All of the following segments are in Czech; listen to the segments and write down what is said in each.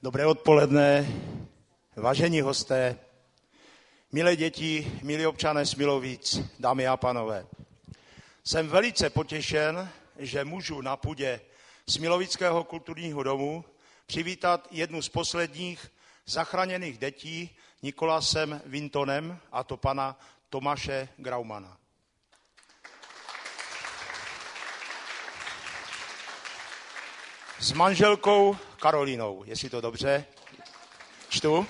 Dobré odpoledne, vážení hosté, milé děti, milí občané Smilovic, dámy a pánové. Jsem velice potěšen, že můžu na půdě Smilovického kulturního domu přivítat jednu z posledních zachráněných dětí Nikolasem Wintonem, a to pana Tomáše Graumana. S manželkou Karolínou, jestli to dobře čtu.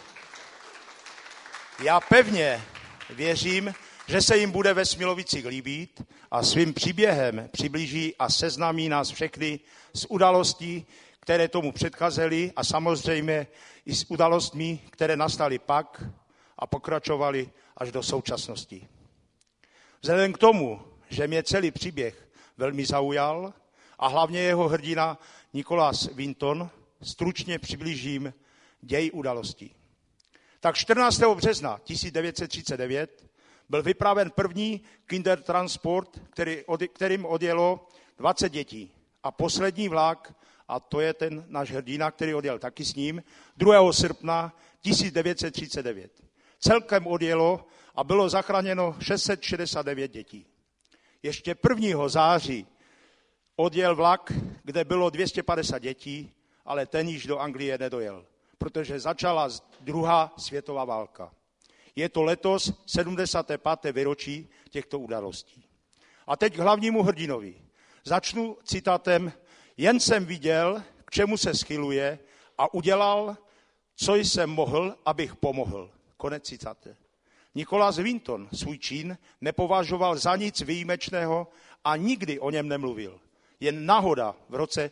Já pevně věřím, že se jim bude ve Smilovicích líbit a svým příběhem přiblíží a seznámí nás všechny s událostí, které tomu předcházely a samozřejmě i s událostmi, které nastaly pak a pokračovaly až do současnosti. Vzhledem k tomu, že mě celý příběh velmi zaujal a hlavně jeho hrdina Nikolas Winton, stručně přiblížím děj událostí. Tak 14. března 1939 byl vypraven první Kindertransport, kterým odjelo 20 dětí. A poslední vlak, a to je ten náš hrdina, který odjel taky s ním, 2. srpna 1939. Celkem odjelo a bylo zachráněno 669 dětí. Ještě 1. září odjel vlak, kde bylo 250 dětí, ale ten již do Anglie nedojel, protože začala druhá světová válka. Je to letos 75. výročí těchto událostí. A teď k hlavnímu hrdinovi. Začnu citátem: jen jsem viděl, k čemu se schyluje a udělal, co jsem mohl, abych pomohl. Konec citátu. Nikolas Winton svůj čin nepovažoval za nic výjimečného a nikdy o něm nemluvil. Jen náhoda v roce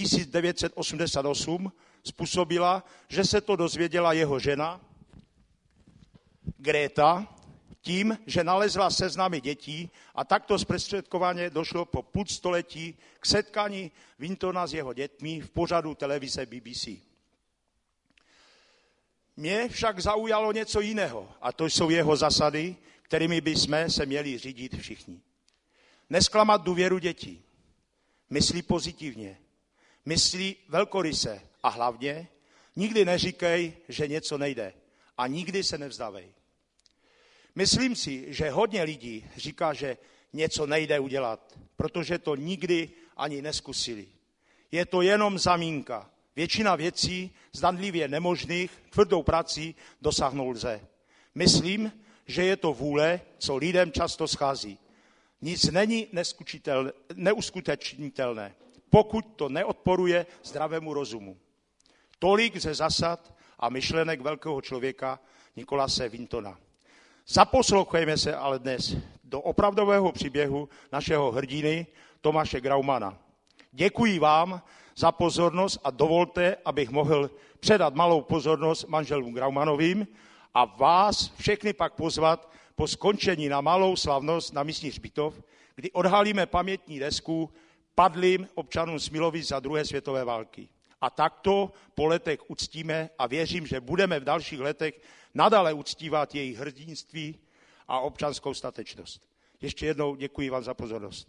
1988 způsobila, že se to dozvěděla jeho žena Greta tím, že nalezla seznamy dětí a takto zprostředkovaně došlo po půl století k setkání Wintona s jeho dětmi v pořadu televize BBC. Mě však zaujalo něco jiného a to jsou jeho zásady, kterými bychom se měli řídit všichni. Nesklamat důvěru dětí. Myslí pozitivně, myslí velkoryse a hlavně nikdy neříkej, že něco nejde a nikdy se nevzdávej. Myslím si, že hodně lidí říká, že něco nejde udělat, protože to nikdy ani neskusili. Je to jenom zamínka. Většina věcí zdanlivě nemožných tvrdou prací dosáhnout lze. Myslím, že je to vůle, co lidem často schází. Nic není neuskutečnitelné, pokud to neodporuje zdravému rozumu. Tolik ze zásad a myšlenek velkého člověka Nikolase Wintona. Zaposlouchejme se ale dnes do opravdového příběhu našeho hrdiny Tomáše Graumana. Děkuji vám za pozornost a dovolte, abych mohl předat malou pozornost manželům Graumanovým a vás všechny pak pozvat po skončení na malou slavnost na místní hřbitov, kdy odhalíme pamětní desku padlým občanům Smilovic za druhé světové války. A takto po letech uctíme a věřím, že budeme v dalších letech nadále uctívat jejich hrdinství a občanskou statečnost. Ještě jednou děkuji vám za pozornost.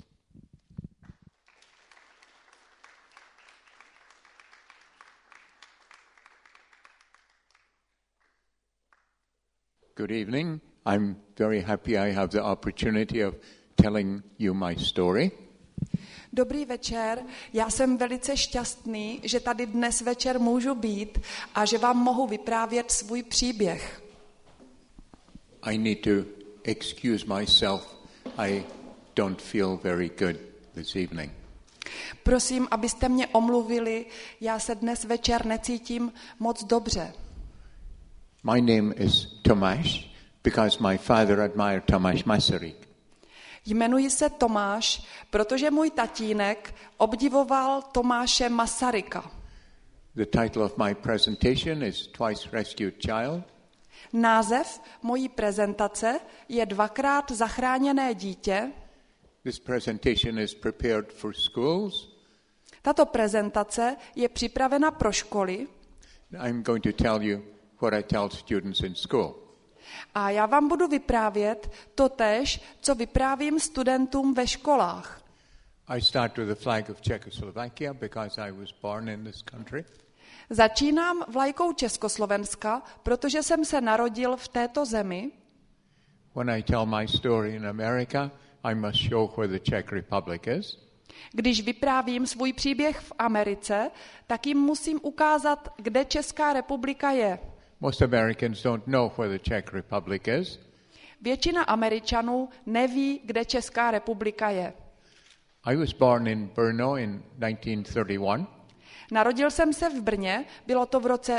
Good evening. I'm very happy I have the opportunity of telling you my story. Dobrý večer, já jsem velice šťastný, že tady dnes večer můžu být a že vám mohu vyprávět svůj příběh. I need to excuse myself. I don't feel very good this evening. Prosím, abyste mě omluvili, já se dnes večer necítím moc dobře. My name is Tomáš because my father admired Tomáš Masaryk. Jmenuji se Tomáš, protože můj tatínek obdivoval Tomáše Masaryka. The title of my presentation is Twice Rescued Child. Název mojí prezentace je Dvakrát zachráněné dítě. This presentation is prepared for schools. Tato prezentace je připravena pro školy. I'm going to tell you what I tell students in school. A já vám budu vyprávět totéž, co vyprávím studentům ve školách. I start with the flag of Czechoslovakia because I was born in this country. Začínám vlajkou Československa, protože jsem se narodil v této zemi. When I tell my story in America, I must show where the Czech Republic is. Když vyprávím svůj příběh v Americe, tak jim musím ukázat, kde Česká republika je. Most Americans don't know where the Czech Republic is. Většina Američanů neví, kde Česká republika je. I was born in Brno in 1931. Narodil jsem se v Brně, bylo to v roce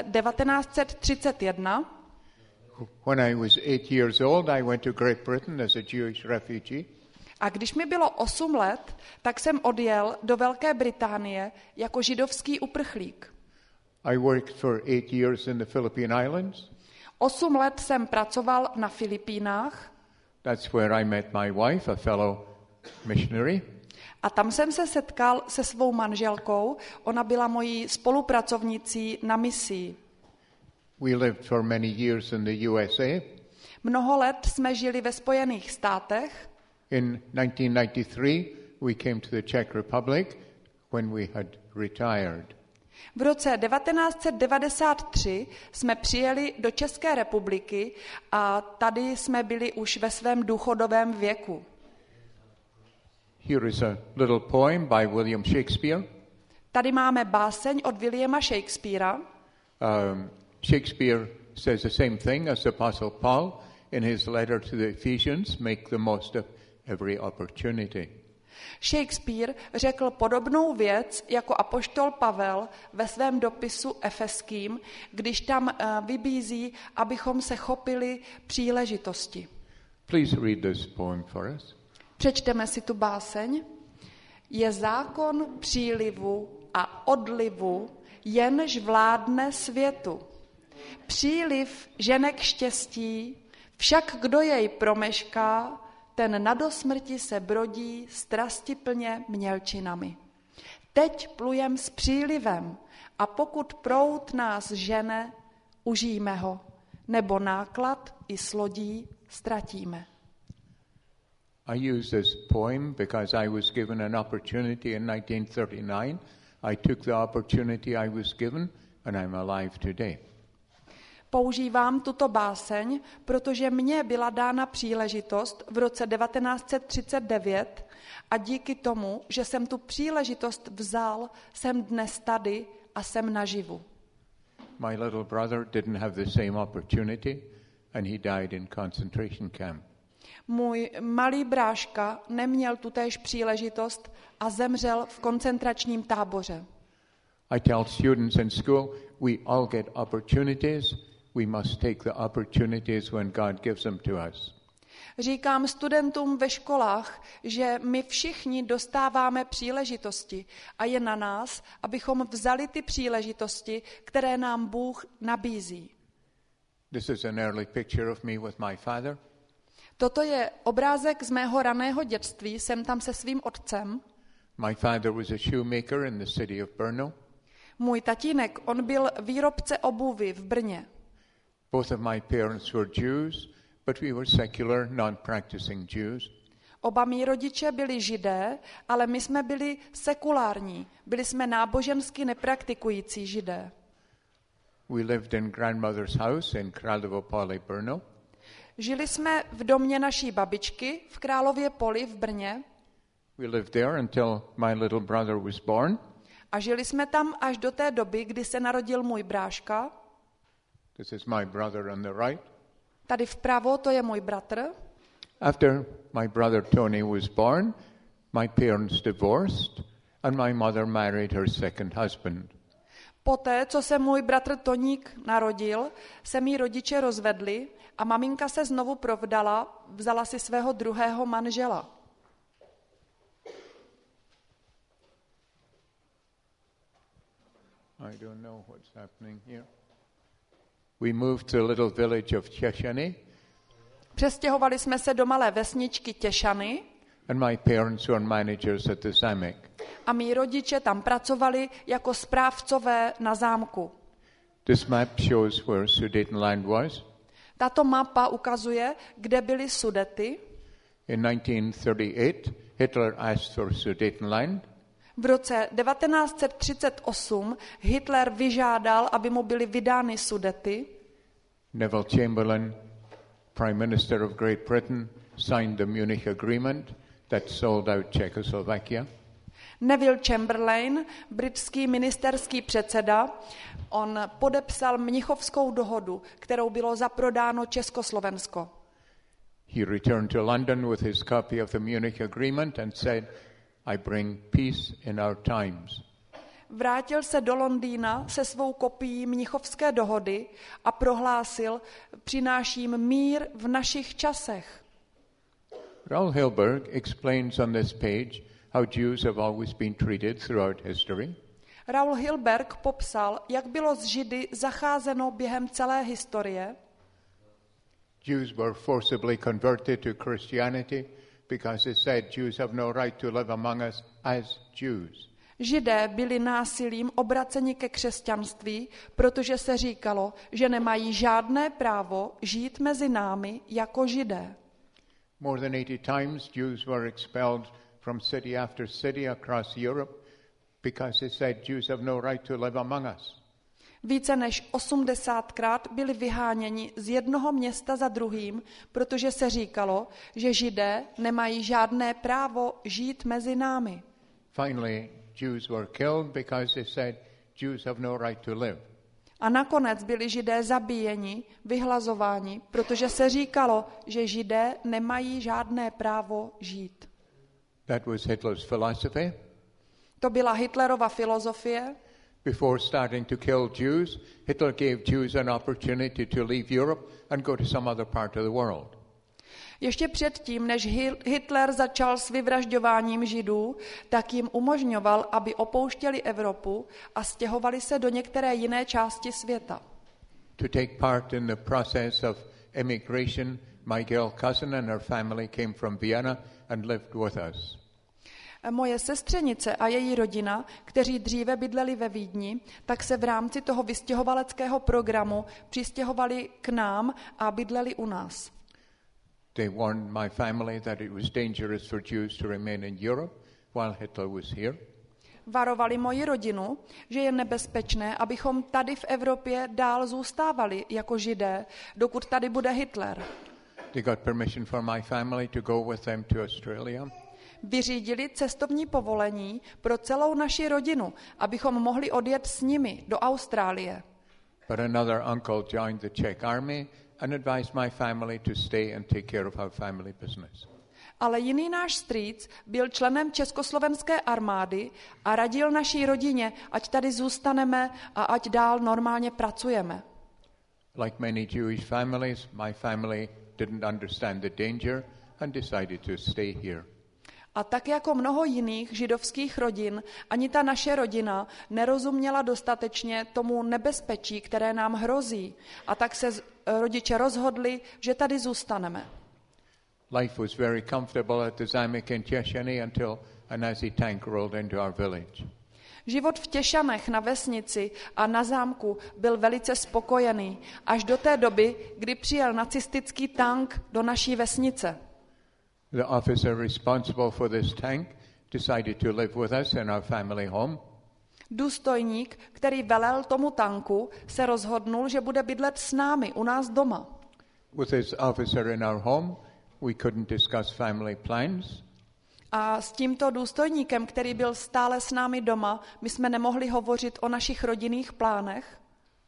1931. When I was 8 years old, I went to Great Britain as a Jewish refugee. A když mi bylo 8 let, tak jsem odjel do Velké Británie jako židovský uprchlík. I worked for 8 years in the Philippine Islands. 8 let jsem pracoval na Filipínách. That's where I met my wife, a fellow missionary. A tam jsem se setkal se svou manželkou, ona byla mojí spolupracovnicí na misii. We lived for many years in the USA. Mnoho let jsme žili ve Spojených státech. In 1993, we came to the Czech Republic when we had retired. V roce 1993 jsme přijeli do České republiky a tady jsme byli už ve svém důchodovém věku. Here is a little poem by William Shakespeare. Tady máme báseň od Williama Shakespearea. Shakespeare says the same thing as Apostle Paul in his letter to the Ephesians, make the most of every opportunity. Shakespeare řekl podobnou věc jako apoštol Pavel ve svém dopisu Efeským, když tam vybízí, abychom se chopili příležitosti. Please read this poem for us. Přečteme si tu báseň. Je zákon přílivu a odlivu, jenž vládne světu. Příliv žene k štěstí, však kdo jej promešká, ten na dosmrti se brodí strastiplně mělčinami. Teď plujem s přílivem a pokud proud nás žene, užijme ho, nebo náklad i s lodí ztratíme. I use this poem because I was given an opportunity in 1939. I took the opportunity I was given and I'm alive today. Používám tuto báseň, protože mně byla dána příležitost v roce 1939 a díky tomu, že jsem tu příležitost vzal, jsem dnes tady a jsem naživu. My little brother didn't have the same opportunity and he died in concentration camp. Můj malý bráška neměl tutéž příležitost a zemřel v koncentračním táboře. I tell students in school, we all get opportunities. We must take the opportunities when God gives them to us. Říkám studentům ve školách, že my všichni dostáváme příležitosti a je na nás, abychom vzali ty příležitosti, které nám Bůh nabízí. This is an early picture of me with my father. Toto je obrázek z mého raného dětství, jsem tam se svým otcem. My father was a shoemaker in the city of Brno. Můj tatínek, on byl výrobce obuvy v Brně. Both of my parents were Jews, but we were secular, non-practicing Jews. Oba mí rodiče byli Židé, ale my jsme byli sekulární. Byli jsme nábožensky nepraktikující Židé. We lived in grandmother's house in Kralovo Pole, Brno. Žili jsme v domě naší babičky v Králově Poli v Brně. We lived there until my little brother was born. A žili jsme tam až do té doby, kdy se narodil můj bráška. This is my brother on the right. Tady vpravo to je můj bratr. After my brother Tony was born, my parents divorced and my mother married her second husband. Poté, co se můj bratr Toník narodil, se mí rodiče rozvedli a maminka se znovu provdala, vzala si svého druhého manžela. I don't know what's happening here. We moved to a little village of Cheshany. Přestěhovali jsme se do malé vesničky Těšany. And my parents were managers at the zamek. A mí rodiče tam pracovali jako správcové na zámku. This map shows where Sudetenland was. Tato mapa ukazuje, kde byly Sudety. In 1938, Hitler asked for Sudetenland. V roce 1938 Hitler vyžádal, aby mu byly vydány Sudety. Neville Chamberlain, Prime Minister of Great Britain, signed the Munich Agreement that sold out Czechoslovakia. Neville Chamberlain, britský ministerský předseda, on podepsal Mnichovskou dohodu, kterou bylo zaprodáno Československo. He returned to London with his copy of the Munich Agreement and said, I bring peace in our times. Vrátil se do Londýna se svou kopií Mnichovské dohody a prohlásil, přináším mír v našich časech. Raoul Hilberg explains on this page how Jews have always been treated throughout history. Raoul Hilberg popsal, jak bylo s Židy zacházeno během celé historie. Jews were forcibly converted to Christianity because it said Jews have no right to live among us as Jews. Židé byli násilím obraceni ke křesťanství, protože se říkalo, že nemají žádné právo žít mezi námi jako Židé. More than 80 times Jews were expelled from city after city across Europe because it said Jews have no right to live among us. Více než 80krát byli vyháněni z jednoho města za druhým, protože se říkalo, že Židé nemají žádné právo žít mezi námi. Finally, Jews were killed because they said Jews have no right to live. A nakonec byli Židé zabíjeni, vyhlazováni, protože se říkalo, že Židé nemají žádné právo žít. That was Hitler's philosophy. To byla Hitlerova filozofie. Before starting to kill Jews, Hitler gave Jews an opportunity to leave Europe and go to some other part of the world. Ještě předtím, než Hitler začal s vyvražďováním Židů, tak jim umožňoval, aby opouštěli Evropu a stěhovali se do některé jiné části světa. To take part in the process of immigration, my girl cousin and her family came from Vienna and lived with us. Moje sestřenice a její rodina, kteří dříve bydleli ve Vídni, tak se v rámci toho vystěhovaleckého programu přistěhovali k nám a bydleli u nás. They warned my family that it was dangerous for Jews to remain in Europe while Hitler was here. Varovali moji rodinu, že je nebezpečné, abychom tady v Evropě dál zůstávali jako Židé, dokud tady bude Hitler. They got permission for my family to go with them to Australia. Vyřídili cestovní povolení pro celou naši rodinu, abychom mohli odjet s nimi do Austrálie. But another uncle joined the Czech army and advised my family to stay and take care of our family business. Ale jiný náš strýc byl členem československé armády a radil naší rodině, ať tady zůstaneme a ať dál normálně pracujeme. Like many Jewish families, my family didn't understand the danger and decided to stay here. A tak jako mnoho jiných židovských rodin, ani ta naše rodina nerozuměla dostatečně tomu nebezpečí, které nám hrozí. A tak se rodiče rozhodli, že tady zůstaneme. Life was very comfortable at the Zamek in Chechnya until a Nazi tank rolled into our village. Život v Těšanech na vesnici a na zámku byl velice spokojený, až do té doby, kdy přijel nacistický tank do naší vesnice. The officer responsible for this tank decided to live with us in our family home. Důstojník, který velel tomu tanku, se rozhodnul, že bude bydlet s námi u nás doma. With this officer in our home, we couldn't discuss family plans. A s tímto důstojníkem, který byl stále s námi doma, my jsme nemohli hovořit o našich rodinných plánech.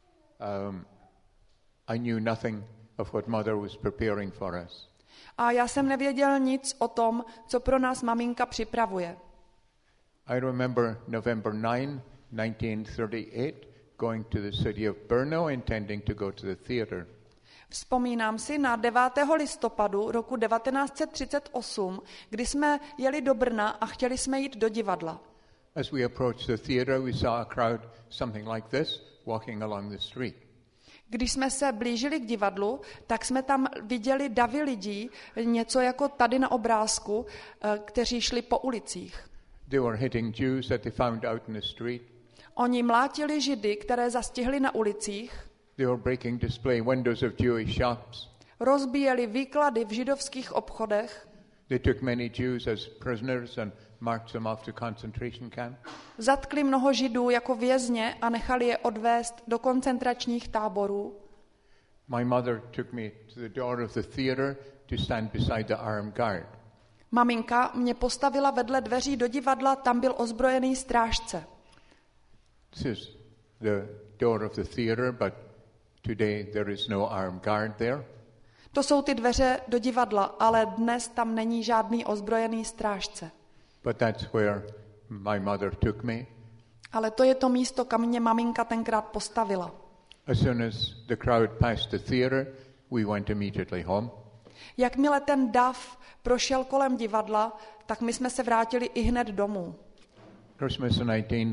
I knew nothing of what mother was preparing for us. A já jsem nevěděl nic o tom, co pro nás maminka připravuje. I remember November 9, 1938, going to the city of Brno, intending to go to the theater. Vzpomínám si na 9. listopadu roku 1938, kdy jsme jeli do Brna a chtěli jsme jít do divadla. As we approached the theater, we saw a crowd something like this walking along the street. Když jsme se blížili k divadlu, tak jsme tam viděli davy lidí, něco jako tady na obrázku, kteří šli po ulicích. They were hitting Jews that they found out in the street. Oni mlátili Židy, které zastihli na ulicích. They were breaking display windows of Jewish shops. Rozbíjeli výklady v židovských obchodech. They took many Jews as prisoners and marched them off to concentration camp. Zatkli mnoho Židů jako vězně a nechali je odvést do koncentračních táborů. My mother took me to the door of the theater to stand beside the armed guard. Maminka mě postavila vedle dveří do divadla, tam byl ozbrojený strážce. This is the door of the theater, but today there is no armed guard there. To jsou ty dveře do divadla, ale dnes tam není žádný ozbrojený strážce. But that's where my mother took me. Ale to je to místo, kam mě maminka tenkrát postavila. As soon as the crowd passed the theater, we went immediately home. Jakmile ten dav prošel kolem divadla, tak my jsme se vrátili i hned domů. Christmas in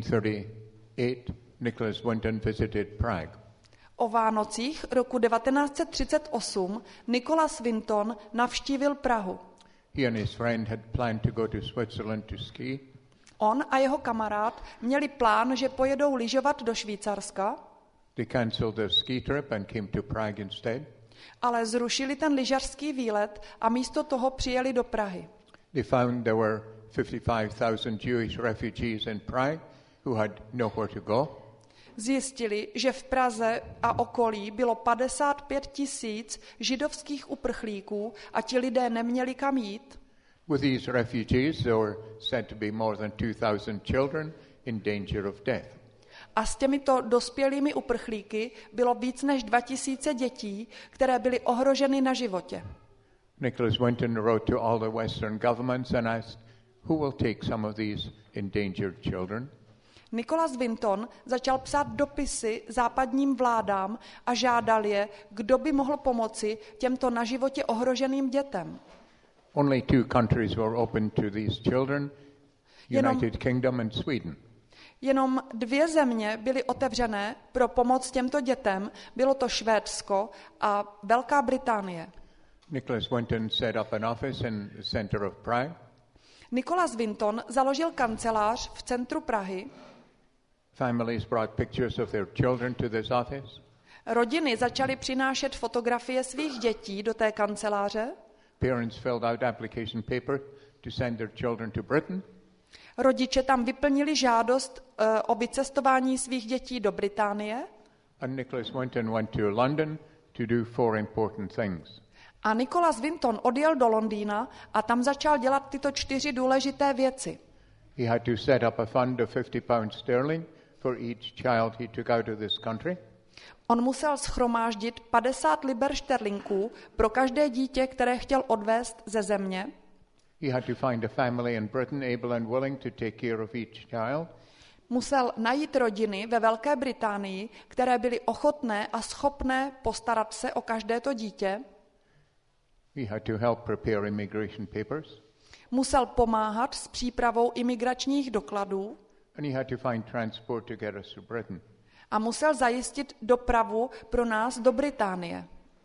1938, Nicholas Winton visited Prague. O Vánocích roku 1938 Nicholas Winton navštívil Prahu. He and his friend had planned to go to Switzerland to ski. On a jeho kamarád měli plán, že pojedou lyžovat do Švýcarska, They cancelled their ski trip and came to Prague instead. ale zrušili ten lyžařský výlet a místo toho přijeli do Prahy. They found there were 55,000 Jewish refugees in Prague who had nowhere to go. Zjistili, že v Praze a okolí bylo 55 000 židovských uprchlíků a ti lidé neměli kam jít. With these refugees, there were said to be more than 2,000 children in danger of death. A s těmito dospělými uprchlíky bylo víc než 2000 dětí, které byly ohroženy na životě. Nicholas Winton wrote to all the Western governments and asked, who will take some of these endangered children? Nicholas Winton začal psát dopisy západním vládám a žádal je, kdo by mohl pomoci těmto na životě ohroženým dětem. Only two countries were open to these children, United Kingdom and Sweden. Jenom 2 země byly otevřené pro pomoc těmto dětem, bylo to Švédsko a Velká Británie. Nicholas Winton set up an office in the center of Prague. Nicholas Winton založil kancelář v centru Prahy. Families brought pictures of their children to this office. Rodiny začaly přinášet fotografie svých dětí do té kanceláře. Parents filled out application paper to send their children to Britain. Rodiče tam vyplnili žádost o vycestování svých dětí do Británie. And Nicholas Winton went to London to do 4 important things. A Nicholas Winton odjel do Londýna a tam začal dělat tyto 4 důležité věci. He had to set up a fund of £50 for each child he took out of this country. On musel schromáždit 50 liber šterlinků pro každé dítě, které chtěl odvést ze země. He had to find a family in Britain able and willing to take care of each child. Musel najít rodiny ve Velké Británii, které byly ochotné a schopné postarat se o každé to dítě. He had to help prepare immigration papers. Musel pomáhat s přípravou imigračních dokladů. And he had to find transport to get us to Britain. A musel zajistit dopravu pro nás do Británie.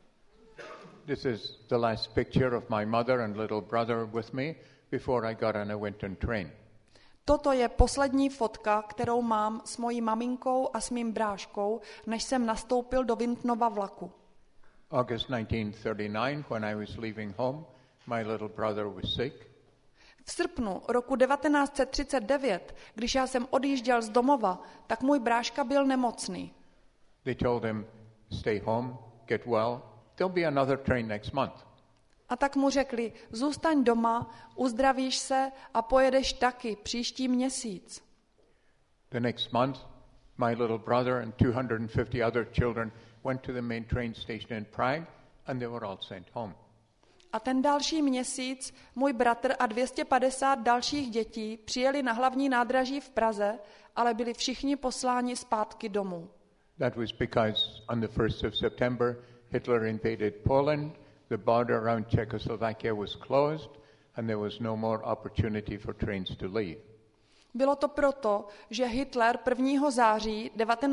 This is the last picture of my mother and little brother with me before I got on a Winton train. Toto je poslední fotka, kterou mám s mojí maminkou a s mým bráškou, než jsem nastoupil do Wintonova vlaku. August 1939, when I was leaving home, my little brother was sick. V srpnu roku 1939, když já jsem odjížděl z domova, tak můj bráška byl nemocný. They told him, stay home, get well, there'll be another train next month. A tak mu řekli, zůstaň doma, uzdravíš se a pojedeš taky příští měsíc. The next month, my little brother and 250 other children went to the main train station in Prague and they were all sent home. A ten další měsíc můj bratr a 250 dalších dětí přijeli na hlavní nádraží v Praze, ale byli všichni posláni zpátky domů. That was because on the 1st of September, Hitler invaded Poland, the border around Czechoslovakia was closed, and there was no more opportunity for trains to leave. Bylo to proto, že Hitler 1. září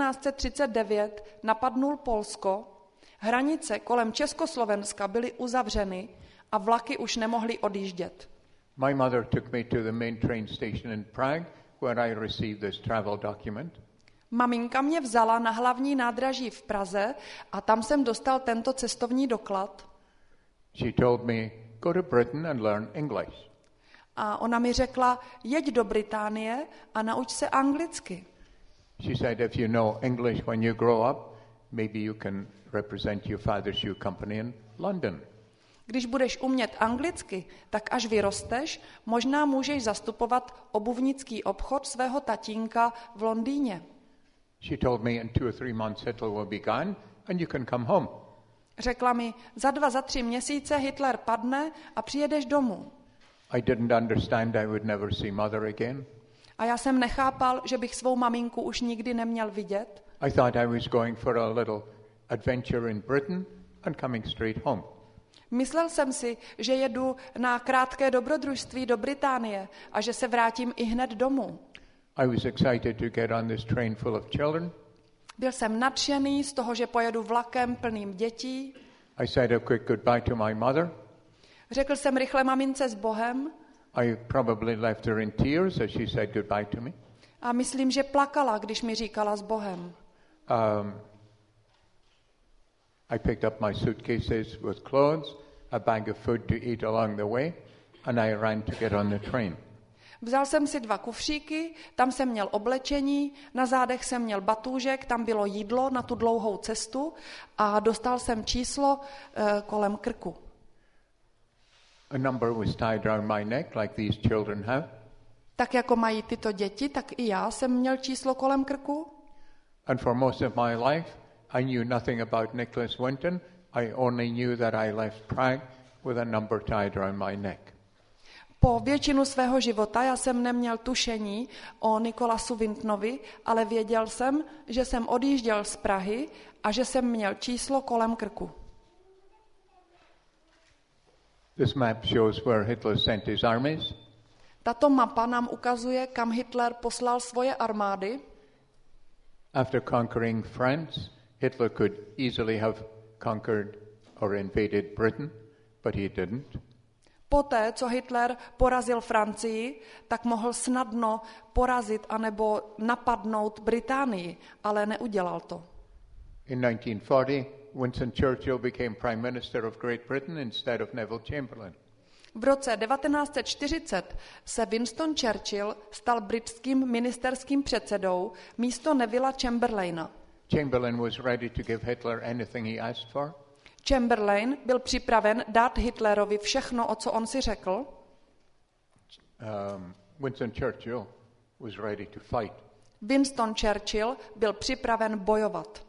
1939 napadnul Polsko, hranice kolem Československa byly uzavřeny a vlaky už nemohly odjíždět. My mother took me to the main train station in Prague, where I received this travel document. Maminka mě vzala na hlavní nádraží v Praze a tam jsem dostal tento cestovní doklad. She told me, go to Britain and learn English. A ona mi řekla, jeď do Británie a nauč se anglicky. She said, if you know English when you grow up, maybe you can represent your father's shoe company in London. Když budeš umět anglicky, tak až vyrosteš, možná můžeš zastupovat obuvnický obchod svého tatínka v Londýně. She told me in 2 or 3 months Hitler will be gone and you can come home. Řekla mi, za 2, za 3 měsíce Hitler padne a přijedeš domů. I didn't understand I would never see mother again. A já jsem nechápal, že bych svou maminku už nikdy neměl vidět. I thought I was going for a little adventure in Britain and coming straight home. Myslel jsem si, že jedu na krátké dobrodružství do Británie a že se vrátím i hned domů. I was excited to get on this train full of children. Byl jsem nadšený z toho, že pojedu vlakem plným dětí. I said a quick goodbye to my mother. Řekl jsem rychle mamince s Bohem. I probably left her in tears as she said goodbye to me. A myslím, že plakala, když mi říkala s Bohem. I picked up my suitcases with clothes, a bag of food to eat along the way, and I ran to get on the train. Vzal jsem si 2 kufříky, tam jsem měl oblečení, na zádech jsem měl batůžek, tam bylo jídlo na tu dlouhou cestu a dostal jsem číslo kolem krku. A number was tied around my neck like these children have. Tak jako mají tyto děti, tak i já jsem měl číslo kolem krku. And for most of my life, I knew nothing about Nicholas Winton. I only knew that I left Prague with a number tied around my neck. Po většinu svého života já jsem neměl tušení o Nikolasu Wintonovi, ale věděl jsem, že jsem odjížděl z Prahy a že jsem měl číslo kolem krku. This map shows where Hitler sent his armies. Tato mapa nám ukazuje, kam Hitler poslal svoje armády. After conquering France, Hitler could easily have conquered or invaded Britain, but he didn't. Poté, co Hitler porazil Francii, tak mohl snadno porazit anebo napadnout Británii, ale neudělal to. In 1940, Winston Churchill became Prime Minister of Great Britain instead of Neville Chamberlain. V roce 1940 se Winston Churchill stal britským ministerským předsedou místo Nevilla Chamberlaina. Chamberlain was ready to give Hitler anything he asked for. Chamberlain byl připraven dát Hitlerovi všechno, o co on si řekl. Winston Churchill was ready to fight. Winston Churchill byl připraven bojovat.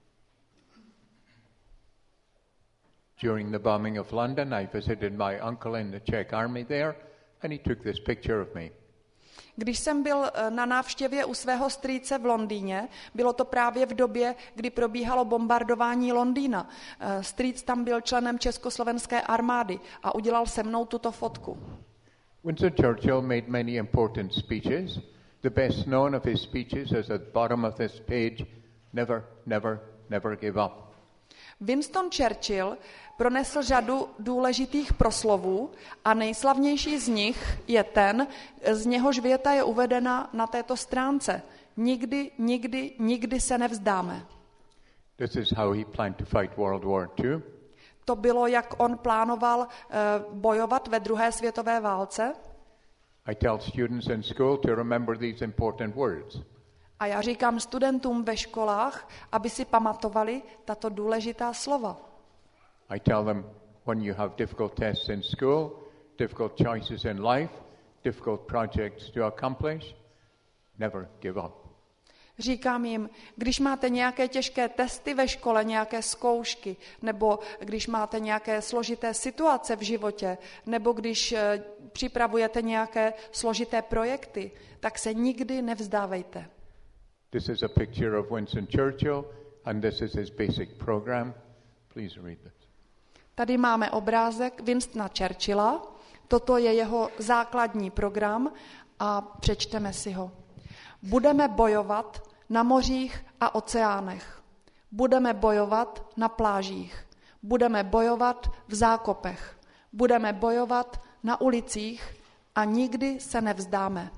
During the bombing of London, I visited my uncle in the Czech army there, and he took this picture of me. Když jsem byl na návštěvě u svého strýce v Londýně, bylo to právě v době, kdy probíhalo bombardování Londýna. Strýc tam byl členem československé armády a udělal se mnou tuto fotku. Winston Churchill made many important speeches. The best known of his speeches is at the bottom of this page, never, never, never give up. Winston Churchill pronesl řadu důležitých proslovů a nejslavnější z nich je ten, z něhož věta je uvedena na této stránce. Nikdy, nikdy, nikdy se nevzdáme. This is how he planned to fight World War II. To bylo, jak on plánoval bojovat ve druhé světové válce. I tell students in school to remember these important words. A já říkám studentům ve školách, aby si pamatovali tato důležitá slova. I tell them when you have difficult tests in school, difficult choices in life, difficult projects to accomplish, never give up. Říkám jim, když máte nějaké těžké testy ve škole, nějaké zkoušky, nebo když máte nějaké složité situace v životě, nebo když připravujete nějaké složité projekty, tak se nikdy nevzdávejte. This is a picture of Winston Churchill, and this is his basic program. Please read it. Tady máme obrázek Winstona Churchilla. Toto je jeho základní program a přečteme si ho. Budeme bojovat na mořích a oceánech. Budeme bojovat na plážích. Budeme bojovat v zákopech. Budeme bojovat na ulicích a nikdy se nevzdáme.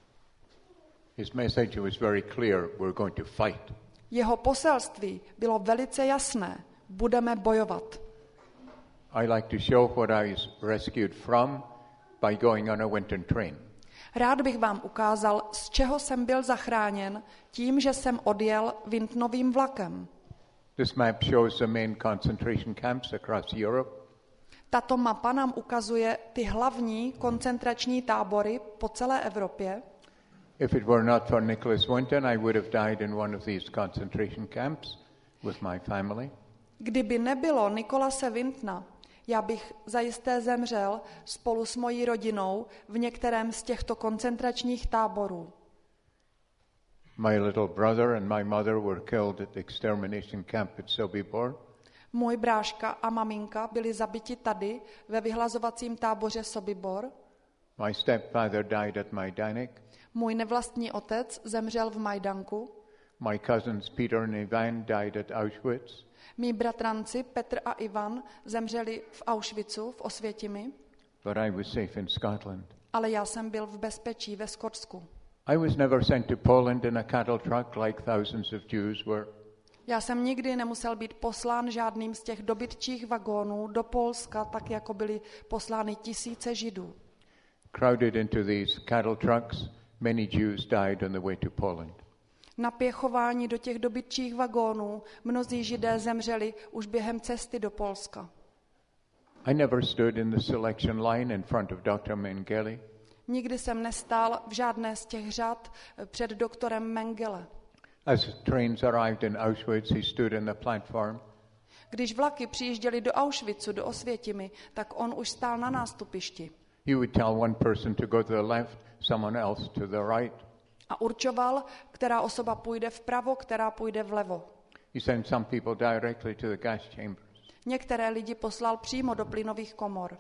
His message was very clear. We're going to fight. Jeho poselství bylo velice jasné. Budeme bojovat. I like to show what I was rescued from by going on a winter train. Rád bych vám ukázal, z čeho jsem byl zachráněn tím, že jsem odjel Wintonovým vlakem. This map shows the main concentration camps across Europe. Tato mapa nám ukazuje ty hlavní koncentrační tábory po celé Evropě. If it were not for Nicholas Winton, I would have died in one of these concentration camps with my family. Kdyby nebylo Nikolase Wintona, já bych zajisté zemřel spolu s mojí rodinou v některém z těchto koncentračních táborů. My little brother and my mother were killed at the extermination camp at Sobibor. Můj bráška a maminka byli zabiti tady ve vyhlazovacím táboře Sobibor. My stepfather died at Majdanek. Můj nevlastní otec zemřel v Majdanku. My cousins Peter and Ivan died at Auschwitz. Mí bratranci Petr a Ivan zemřeli v Auschwitzu v Osvětimi. But I was safe in Scotland. Ale já jsem byl v bezpečí ve Skotsku. I was never sent to Poland in a cattle truck like thousands of Jews were. Já jsem nikdy nemusel být poslán žádným z těch dobytčích vagónů do Polska, tak jako byly poslány tisíce Židů. Crowded into these cattle trucks, many Jews died on the way to Poland. Napěchování do těch dobytčích vagónů mnozí Židé zemřeli už během cesty do Polska. I never stood in the selection line in front of Dr. Mengele. Nikdy jsem nestál v žádné z těch řad před doktorem Mengele. As trains arrived in Auschwitz, he stood in the platform. Když vlaky přijížděly do Auschwitzu, do Osvětimi, tak on už stál na nástupišti. He would tell one person to go to the left, someone else to the right. A určoval, která osoba půjde vpravo, která půjde vlevo. He sent some people directly to the gas chambers. Některé lidi poslal přímo do plynových komor.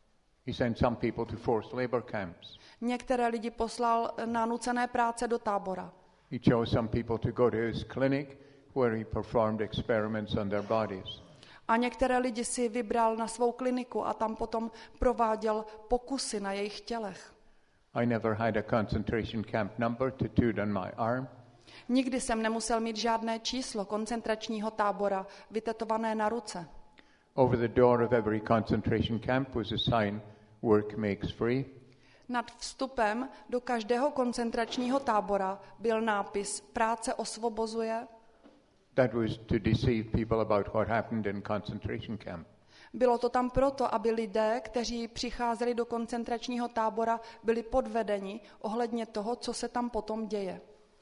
He sent some people to forced labor camps. Některé lidi poslal na nucené práce do tábora. He chose some people to go to his clinic where he performed experiments on their bodies. A některé lidi si vybral na svou kliniku a tam potom prováděl pokusy na jejich tělech. I never had a concentration camp number tattooed on my arm. Nikdy jsem nemusel mít žádné číslo koncentračního tábora vytetované na ruce. Over the door of every concentration camp was a sign, "Work makes free." Nad vstupem do každého koncentračního tábora byl nápis Práce osvobozuje. That was to deceive people about what happened in concentration camp. Bylo to tam proto, aby lidé, kteří přicházeli do koncentračního tábora, byli podvedeni ohledně toho, co se tam potom děje.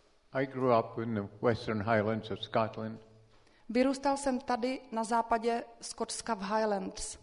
I grew up in the Western Highlands of Scotland. Vyrůstal jsem tady na západě Skotska v Highlands.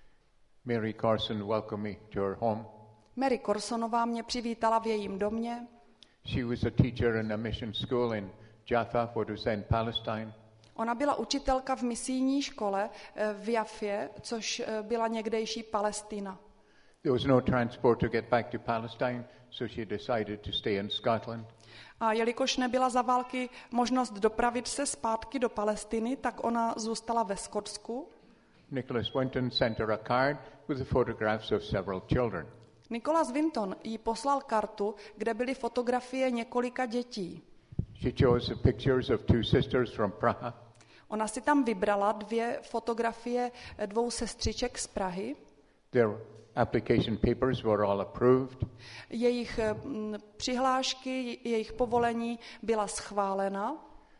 Mary Carson welcomed me to her home. Mary Corsonová mě přivítala v jejím domě. She was a teacher in a mission school in Jaffa, what was then Palestine. Ona byla učitelka v misijní škole v Jafě, což byla někdejší Palestina. There was no transport to get back to Palestine, so she decided to stay in Scotland. A jelikož nebyla za války možnost dopravit se zpátky do Palestiny, tak ona zůstala ve Skotsku. Nicholas Winton sent her a card with the photographs of several children. Nicholas Winton jí poslal kartu, kde byly fotografie několika dětí. She chose the pictures of two sisters from Praha. Ona si tam vybrala 2 fotografie 2 sestřiček z Prahy. Their application papers were all approved. Jejich přihlášky, jejich povolení byla schválena.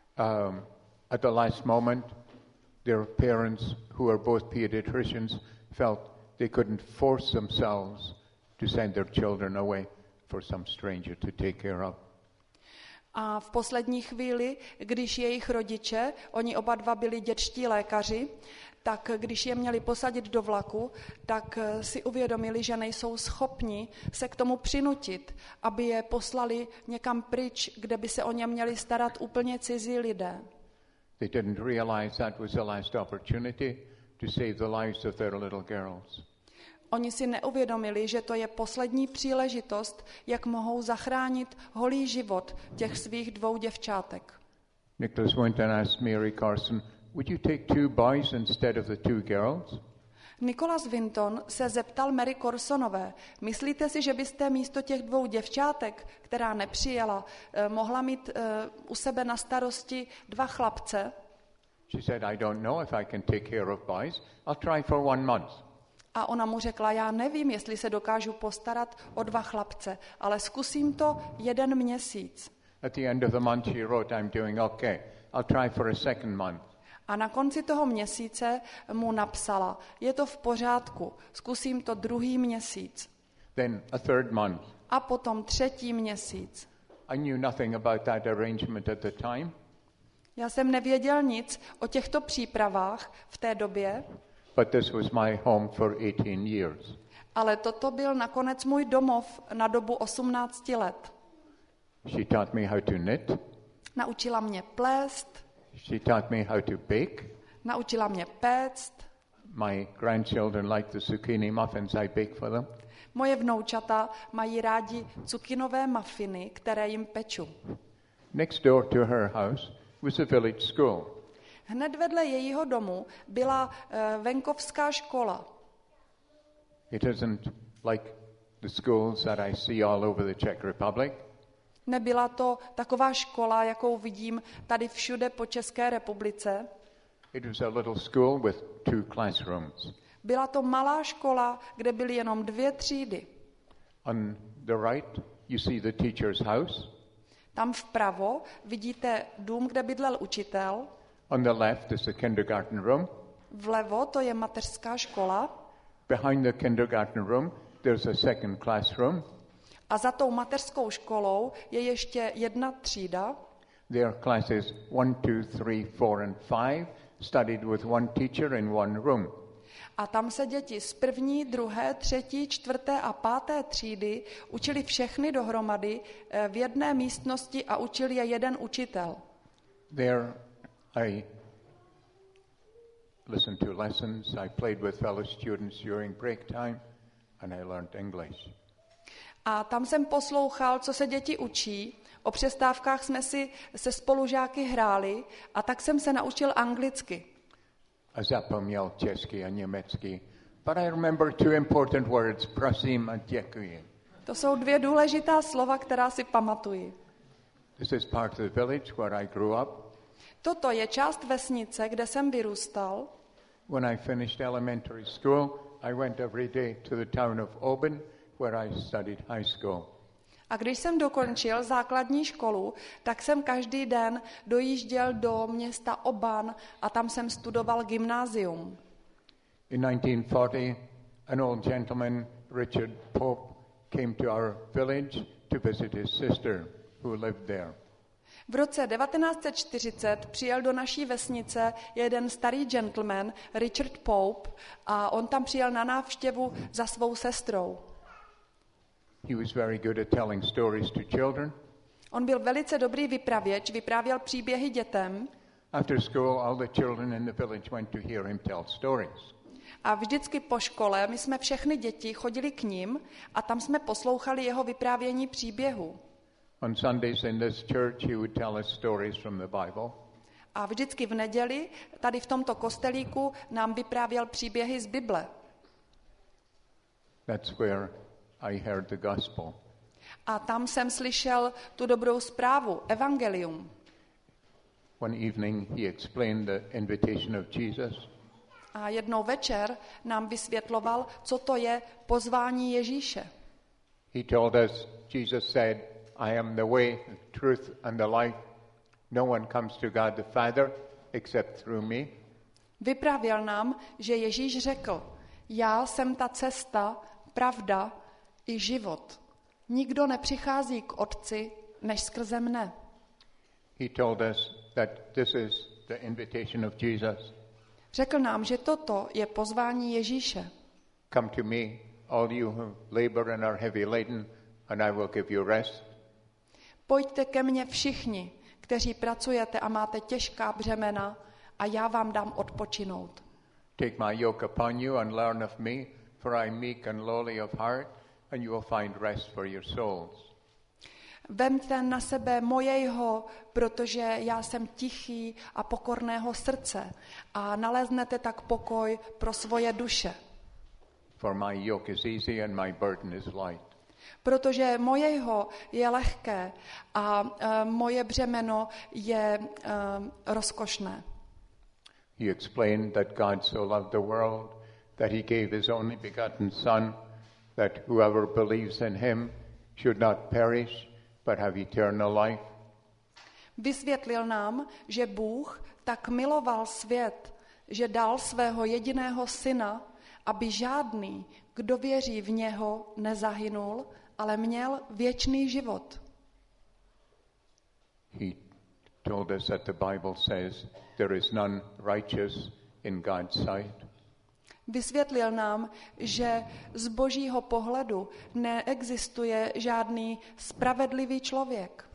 At the last moment, their parents, who were both pediatricians, felt they couldn't force themselves to send their children away for some stranger to take care of. A v poslední chvíli, když jejich rodiče, oni oba dva byli dětští lékaři, tak když je měli posadit do vlaku, tak si uvědomili, že nejsou schopni se k tomu přinutit, aby je poslali někam pryč, kde by se o ně měli starat úplně cizí lidé. They didn't realize that was the last opportunity to save the lives of their little girls. Oni si neuvědomili, že to je poslední příležitost, jak mohou zachránit holý život těch svých 2 děvčátek. Nicholas Winton asked Mary Carson, "Would you take 2 boys instead of the 2 girls?" Nicholas Winton se zeptal Mary Corsonové, myslíte si, že byste místo těch 2 děvčátek, která nepřijela, mohla mít u sebe na starosti 2 chlapce? She said, "I don't know if I can take care of boys. I'll try for 1 month." A ona mu řekla, já nevím, jestli se dokážu postarat o 2 chlapce, ale zkusím to 1 měsíc. At the end of the month she wrote, I'm doing okay. I'll try for a second month. A na konci toho měsíce mu napsala, je to v pořádku, zkusím to 2. měsíc. Then a third month. A potom 3. měsíc. I knew nothing about that arrangement at the time. Já jsem nevěděl nic o těchto přípravách v té době, But this was my home for 18 years. ale toto byl nakonec můj domov na dobu 18 let. She taught me how to knit. Naučila mě plést, She taught me how to bake. naučila mě péct. My grandchildren like the zucchini muffins I bake for them. Moje vnoučata mají rádi cukinové mafiny, které jim peču. Next door to her house was a village school. Hned vedle jejího domu byla venkovská škola. It isn't like the schools that I see all over the Czech Republic. Nebyla to taková škola, jakou vidím tady všude po České republice. It was a little school with 2 classrooms. Byla to malá škola, kde byly jenom 2 třídy. On the right, you see the teacher's house. Tam vpravo vidíte dům, kde bydlel učitel. On the left is the kindergarten room. Vlevo to je mateřská škola. Behind the kindergarten room, there's a second classroom. A za tou mateřskou školou je ještě 1 třída. There are classes 1, 2, 3, 4, and 5, studied with one teacher in one room. A tam se děti z 1., 2., 3., 4. a 5. třídy učili všechny dohromady v jedné místnosti a učil je 1 učitel. There I listened to lessons, I played with fellow students during break time, and I learned English. A tam jsem poslouchal, co se děti učí. O přestávkách jsme si se spolužáky hráli a tak jsem se naučil anglicky. A zapomněl česky a německy, but I remember 2 important words, prosím a děkuji. To jsou 2 důležitá slova, která si pamatuji. This is part of the village where I grew up. Toto je část vesnice, kde jsem vyrůstal. When I finished elementary school, I went every day to the town of Oban, where I studied high school. A když jsem dokončil základní školu, tak jsem každý den dojížděl do města Oban a tam jsem studoval gymnázium. In 1940, an old gentleman, Richard Pope, came to our village to visit his sister, who lived there. V roce 1940 přijel do naší vesnice jeden starý gentleman, Richard Pope, a on tam přijel na návštěvu za svou sestrou. He was very good at telling stories to children. On byl velice dobrý vypravěč, vyprávěl příběhy dětem. After school, all the children in the village went to hear him tell stories. A vždycky po škole my jsme všechny děti chodili k ním a tam jsme poslouchali jeho vyprávění příběhů. On Sundays in this church, he would tell us stories from the Bible. A vždycky v neděli tady v tomto kostelíku nám vyprávěl příběhy z Bible. That's where I heard the gospel. A tam jsem slyšel tu dobrou zprávu, evangelium. One evening, he explained the invitation of Jesus. A jednou večer nám vysvětloval, co to je pozvání Ježíše. He told us, Jesus said, I am the way, the truth, and the life. No one comes to God the Father except through me. Vyprávěl nám, že Ježíš řekl, já jsem ta cesta, pravda i život. Nikdo nepřichází k Otci, než skrze mne. He told us that this is the invitation of Jesus. Řekl nám, že toto je pozvání Ježíše. Come to me, all you who labor and are heavy laden, and I will give you rest. Pojďte ke mně všichni, kteří pracujete a máte těžká břemena, a já vám dám odpočinout. Take my yoke upon you and learn of me, for I am meek and lowly of heart, and you will find rest for your souls. Vemte na sebe mojejho, protože já jsem tichý a pokorného srdce a naleznete tak pokoj pro svoje duše. For my yoke is easy and my burden is light. Protože mojejho je lehké a moje břemeno je rozkošné. He explained that God so loved the world that he gave his only begotten Son, that whoever believes in him should not perish, but have eternal life. Vysvětlil nám, že Bůh tak miloval svět, že dal svého jediného syna, aby žádný, kdo věří v něho, nezahynul, ale měl věčný život. He told us that the Bible says there is none righteous in God's sight. Vysvětlil nám, že z Božího pohledu neexistuje žádný spravedlivý člověk.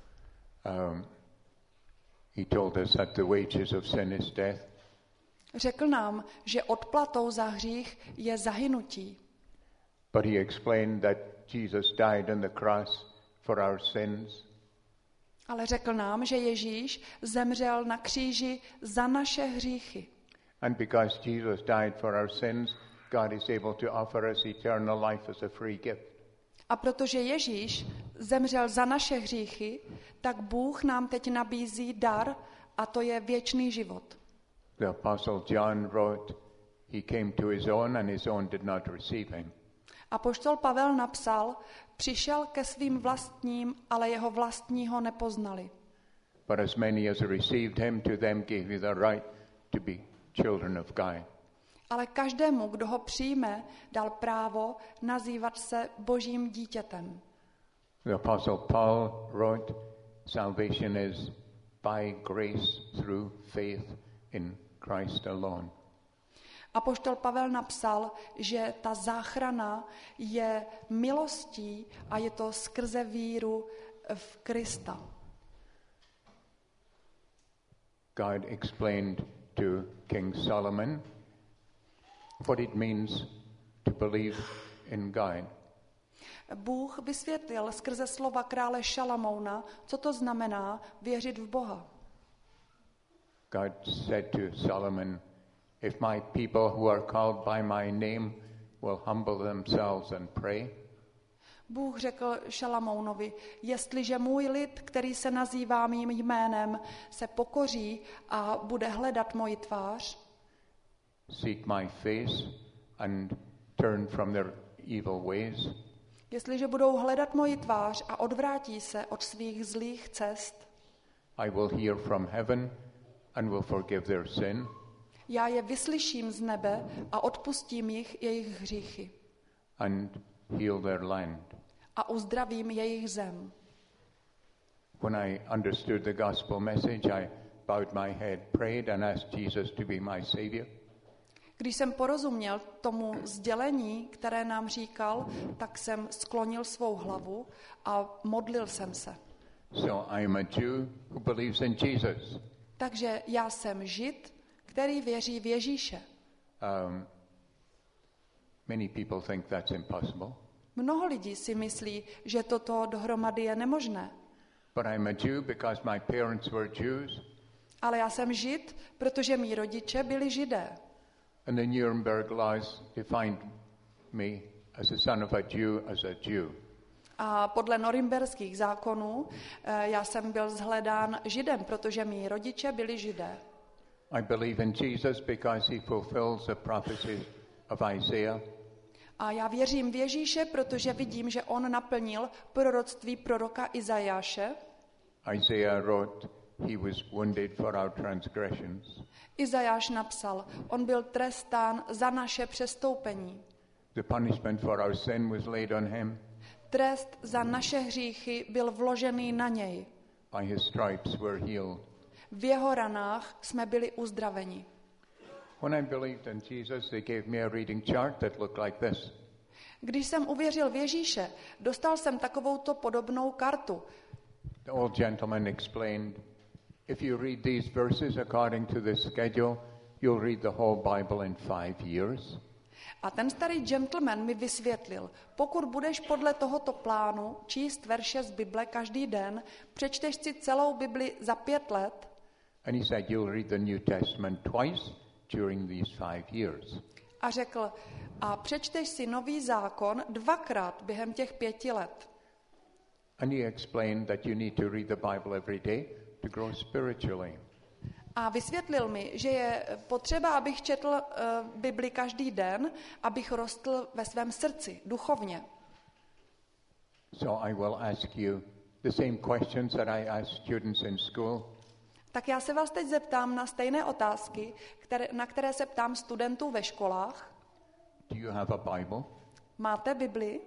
He told us that the wages of sin is death. Řekl nám, že odplatou za hřích je zahynutí. But he explained that Jesus died on the cross for our sins. Ale řekl nám, že Ježíš zemřel na kříži za naše hříchy. And because Jesus died for our sins, God is able to offer us eternal life as a free gift. A protože Ježíš zemřel za naše hříchy, tak Bůh nám teď nabízí dar, a to je věčný život. The Apostle John wrote, he came to his own and his own did not receive him. Apoštol Pavel napsal, přišel ke svým vlastním, ale jeho vlastní ho nepoznali. But as many as received him, to them gave he the right to be children of God. Ale každému, kdo ho přijme, dal právo nazývat se Božím dítětem. The Apostle Paul wrote, salvation is by grace through faith in Christ alone. Apoštol Pavel napsal, že ta záchrana je milostí a je to skrze víru v Krista. God explained to King Solomon what it means to believe in God. Bůh vysvětlil skrze slova krále Šalamouna, co to znamená věřit v Boha. God said to Solomon, if my people who are called by my name will humble themselves and pray. Bůh řekl Šalamounovi, jestliže můj lid, který se nazývá mým jménem, se pokoří a bude hledat moji tvář, seek my face and turn from their evil ways, jestliže budou hledat moji tvář a odvrátí se od svých zlých cest, I will hear from heaven and will forgive their sin. Já je vyslyším z nebe a odpustím jejich hříchy. And heal their land. A uzdravím jejich zem. When I understood the gospel message, I bowed my head, prayed and asked Jesus to be my savior. Když jsem porozuměl tomu sdělení, které nám říkal, tak jsem sklonil svou hlavu a modlil jsem se. So I am a Jew who believes in Jesus. Takže já jsem Žid, který věří v Ježíše. Many people think that's impossible. Mnoho lidí si myslí, že toto dohromady je nemožné. But I'm a Jew because my parents were Jews. Ale já jsem Žid, protože mí rodiče byli Židé. And the Nuremberg laws defined me as a son of a Jew as a Jew. A podle norimberských zákonů já jsem byl shledán Židem, protože mí rodiče byli Židé. I believe in Jesus because he fulfills the prophecy of Isaiah. A já věřím v Ježíše, protože vidím, že on naplnil proroctví proroka Izajáše. Isaiah wrote, he was wounded for our transgressions. Izajáš napsal, on byl trestán za naše přestoupení. The punishment for our sin was laid on him. Trest za naše hříchy byl vložený na něj. By his stripes were healed. V jeho ranách jsme byli uzdraveni. When I believed in Jesus, they gave me a reading chart that looked like this. Když jsem uvěřil v Ježíše, dostal jsem takovouto podobnou kartu. The old gentleman explained, if you read these verses according to this schedule, you'll read the whole Bible in 5 years. A ten starý gentleman mi vysvětlil, pokud budeš podle tohoto plánu číst verše z Bible každý den, přečteš si celou Bibli za 5 let. And he said, you'll read the New Testament twice during these 5 years. A řekl, a přečteš si Nový zákon 2krát během těch 5 let. And he explained that you need to read the Bible every day to grow spiritually. A vysvětlil mi, že je potřeba, abych četl Bibli každý den, abych rostl ve svém srdci, duchovně. So I will ask you the same questions that I ask students in school. Tak já se vás teď zeptám na stejné otázky, na které se ptám studentů ve školách. Do you have a Bible? Máte Bibli?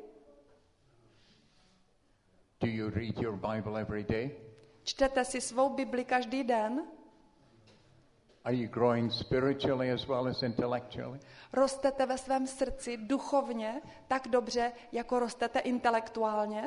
Do you read your Bible every day? Čtete si svou Bibli každý den? Are you growing spiritually as well as intellectually? Rostete ve svém srdci duchovně tak dobře, jako rostete intelektuálně?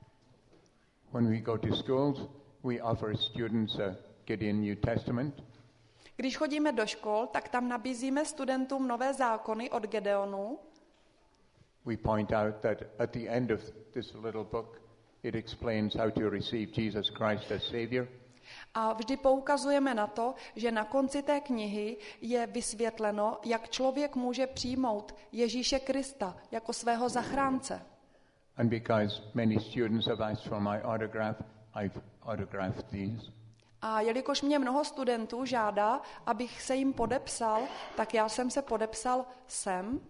When we go to schools, we offer students a Gideon New Testament. Když chodíme do škol, tak tam nabízíme studentům nové zákony od Gedeonu. We point out that at the end of this little book, it explains how to receive Jesus Christ as Savior. A vždy poukazujeme na to, že na konci té knihy je vysvětleno, jak člověk může přijmout Ježíše Krista jako svého zachránce. And because many students have asked for my autograph, I've autographed these. A jelikož mě mnoho studentů žádá, abych se jim podepsal, tak já jsem se podepsal sem.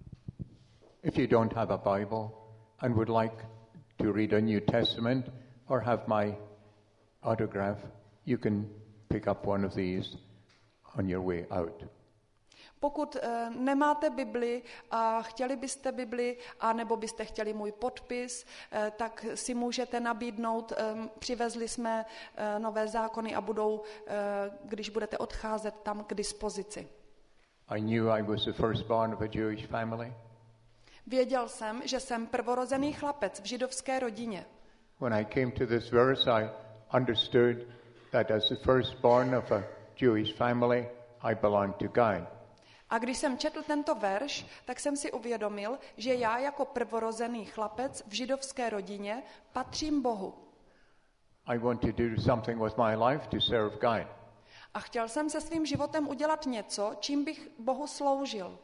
If you don't have a Bible and would like to read a New Testament or have my autograph, you can pick up one of these on your way out. Pokud nemáte Bibli a chtěli byste Bibli, anebo byste chtěli můj podpis, tak si můžete nabídnout, přivezli jsme nové zákony a budou, když budete odcházet, tam k dispozici. I knew I was the firstborn of a Jewish family. Věděl jsem, že jsem prvorozený chlapec v židovské rodině. When I came to this verse, I understood that as the firstborn of a Jewish family, I belonged to God. A když jsem četl tento verš, tak jsem si uvědomil, že já jako prvorozený chlapec v židovské rodině patřím Bohu. I wanted to do something with my life to serve God. A chtěl jsem se svým životem udělat něco, čím bych Bohu sloužil.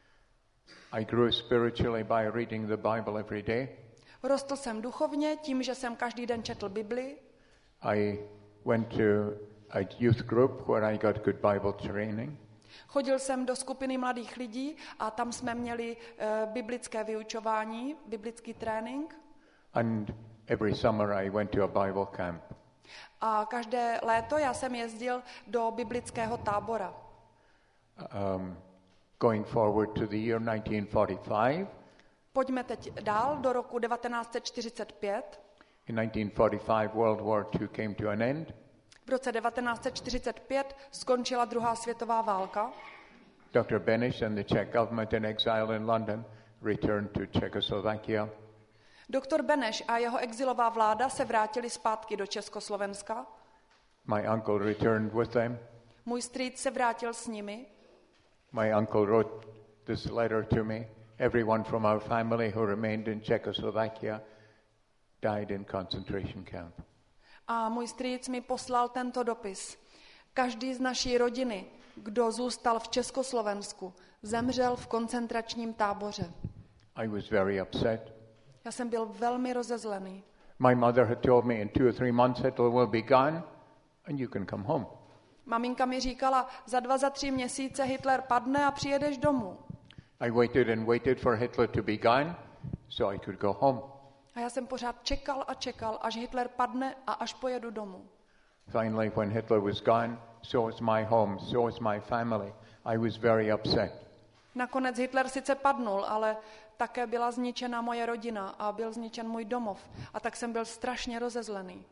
I grew spiritually by reading the Bible every day. Rostl jsem duchovně tím, že jsem každý den četl Bibli. I went to a youth group where I got good Bible training. Chodil jsem do skupiny mladých lidí a tam jsme měli biblické vyučování, biblický trénink. And every summer I went to a Bible camp. A každé léto já jsem jezdil do biblického tábora. Going forward to the year 1945. Pojďme teď dál do roku 1945. In 1945, World War II came to an end. V roce 1945 skončila druhá světová válka. Dr. Beneš and the Czech government in exile in London returned to Czechoslovakia. Doktor Beneš a jeho exilová vláda se vrátili zpátky do Československa. My uncle returned with them. Můj strýc se vrátil s nimi. My uncle wrote this letter to me. Everyone from our family who remained in Czechoslovakia died in concentration camp. A můj strýc mi poslal tento dopis. Každý z naší rodiny, kdo zůstal v Československu, zemřel v koncentračním táboře. I was very upset. Já jsem byl velmi rozezlený. My mother had told me in 2 or 3 months Hitler will be gone and you can come home. Maminka mi říkala, za 2, za 3 měsíce Hitler padne a přijedeš domů. I waited and waited for Hitler to be gone so I could go home. A já jsem pořád čekal a čekal, až Hitler padne a až pojedu domů. Finally, when Hitler was gone, so was my home, so was my family. I was very upset. Nakonec Hitler sice padnul, ale také byla zničena moje rodina a byl zničen můj domov. A tak jsem byl strašně rozezlený.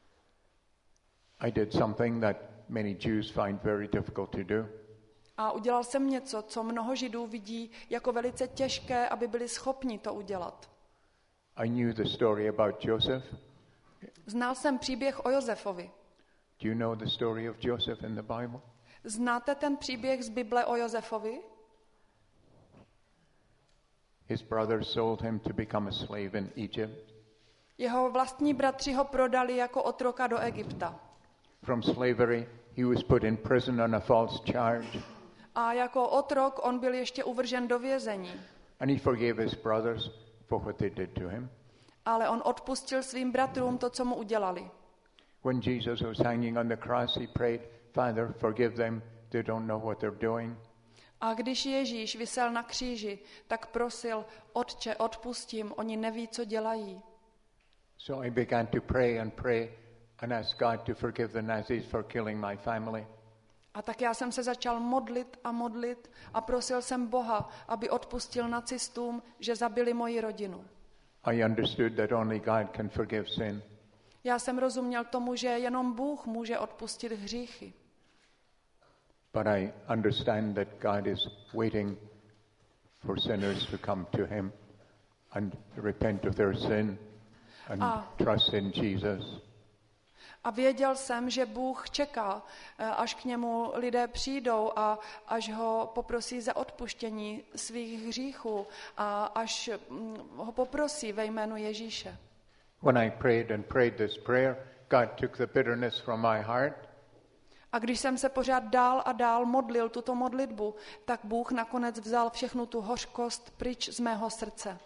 I did something that many Jews find very difficult to do. A udělal jsem něco, co mnoho Židů vidí jako velice těžké, aby byli schopni to udělat. I knew the story about Joseph. Znal jsem příběh o Josefovi. Do you know the story of Joseph in the Bible? Znáte ten příběh z Bible o Josefovi? His brothers sold him to become a slave in Egypt. Jeho vlastní bratři ho prodali jako otroka do Egypta. From slavery, he was put in prison on a false charge. A jako otrok on byl ještě uvržen do vězení. And he forgave his brothers for what they did to him. Ale on odpustil svým bratrům to, co mu udělali. When Jesus was hanging on the cross, he prayed, Father, forgive them, they don't know what they're doing. A když Ježíš visel na kříži, tak prosil, Otče, odpustím, oni neví, co dělají. So I began to pray and ask God to forgive the Nazis for killing my family. A tak já jsem se začal modlit a prosil jsem Boha, aby odpustil nacistům, že zabili moji rodinu. I understood that only God can forgive sin. Já jsem rozuměl tomu, že jenom Bůh může odpustit hříchy. But I understand that God is waiting for sinners to come to him and repent of their sin and trust in Jesus. A věděl jsem, že Bůh čeká, až k němu lidé přijdou a až ho poprosí za odpuštění svých hříchů a až ho poprosí ve jménu Ježíše. When I prayed this prayer, God took the bitterness from my heart. A když jsem se pořád dál a dál modlil tuto modlitbu, tak Bůh nakonec vzal všechnu tu hořkost pryč z mého srdce.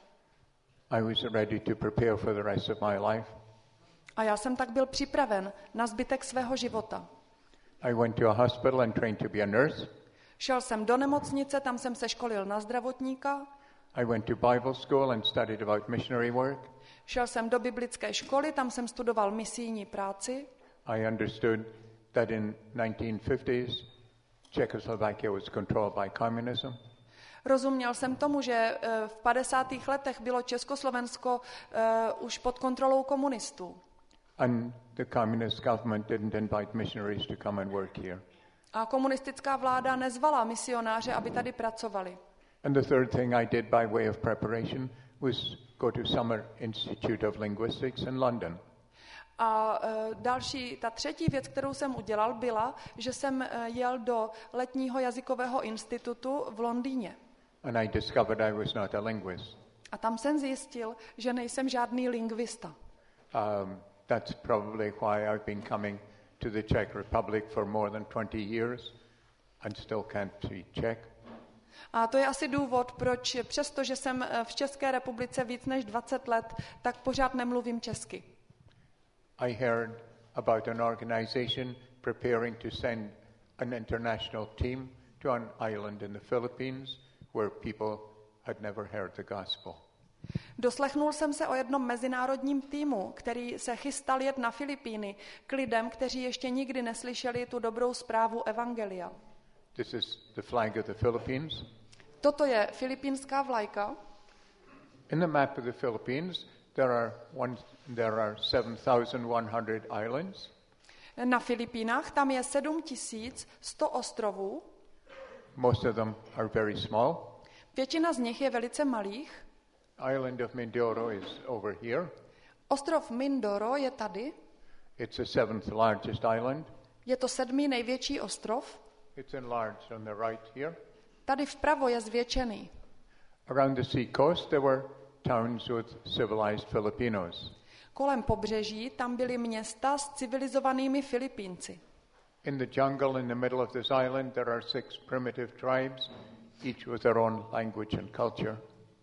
I was ready to prepare for the rest of my life. A já jsem tak byl připraven na zbytek svého života. I went to a hospital and trained to be a nurse. Šel jsem do nemocnice, tam jsem se školil na zdravotníka. I went to Bible school and studied about missionary work. Šel jsem do biblické školy, tam jsem studoval misijní práci. I understood that in 1950s Czechoslovakia was controlled by communism. Rozuměl jsem tomu, že v 50. letech bylo Československo už pod kontrolou komunistů. And the communist government didn't invite missionaries to come and work here. A komunistická vláda nezvala misionáře, aby tady pracovali. And the third thing I did by way of preparation was go to Summer Institute of Linguistics in London. A ta třetí věc, kterou jsem udělal, byla, že jsem jel do letního jazykového institutu v Londýně. And I discovered I was not a linguist. A tam jsem zjistil, že nejsem žádný lingvista. That's probably why I've been coming to the Czech Republic for more than 20 years and still can't speak Czech. A to je asi důvod, proč přestože jsem v České republice víc než 20 let, tak pořád nemluvím česky. I heard about an organization preparing to send an international team to an island in the Philippines where people had never heard the gospel. Doslechnul jsem se o jednom mezinárodním týmu, který se chystal jet na Filipíny k lidem, kteří ještě nikdy neslyšeli tu dobrou zprávu evangelia. This is the flag of the Philippines. Toto je filipínská vlajka. In the map of the Philippines, there are 7,100 islands. Na Filipínách tam je 7100 ostrovů. Most of them are very small. Většina z nich je velice malých. Island of Mindoro is over here. Ostrov Mindoro je tady. It's the 7th largest island. Je to 7. největší ostrov. It's enlarged on the right here. Tady vpravo je zvětšený. Around the sea coast there were towns with civilized Filipinos. Kolem pobřeží tam byly města s civilizovanými Filipínci. In the jungle in the middle of this island there are 6 primitive tribes, each with their own language and culture.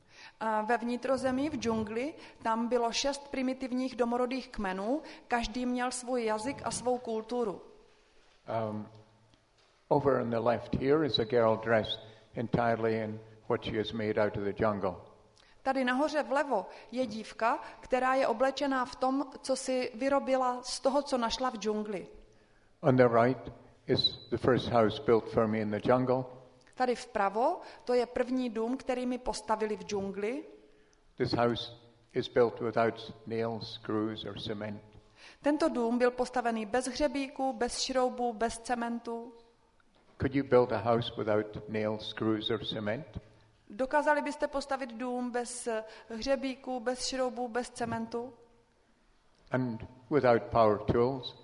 A ve vnitrozemí v džungli tam bylo 6 primitivních domorodých kmenů, každý měl svůj jazyk a svou kulturu. Over on the left here is a girl dressed entirely in what she has made out of the jungle. Tady nahoře vlevo je dívka, která je oblečená v tom, co si vyrobila z toho, co našla v džungli. On the right is the first house built for me in the jungle. Tady vpravo to je první dům, který mi postavili v džungli. This house is built without nails, screws or cement. Tento dům byl postavený bez hřebíků, bez šroubů, bez cementu. Could you build a house without nails, screws or cement? Dokázali byste postavit dům bez hřebíků, bez šroubů, bez cementu? And without power tools?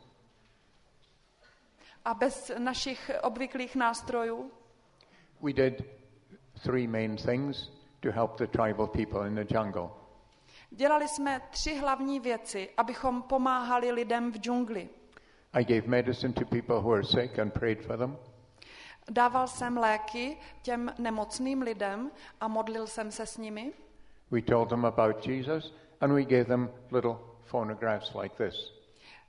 A bez našich obvyklých nástrojů? We did 3 main things to help the tribal people in the jungle. Dělali jsme 3 hlavní věci, abychom pomáhali lidem v džungli. I gave medicine to people who were sick and prayed for them. Dával jsem léky těm nemocným lidem a modlil jsem se s nimi. We told them about Jesus and we gave them little phonographs like this.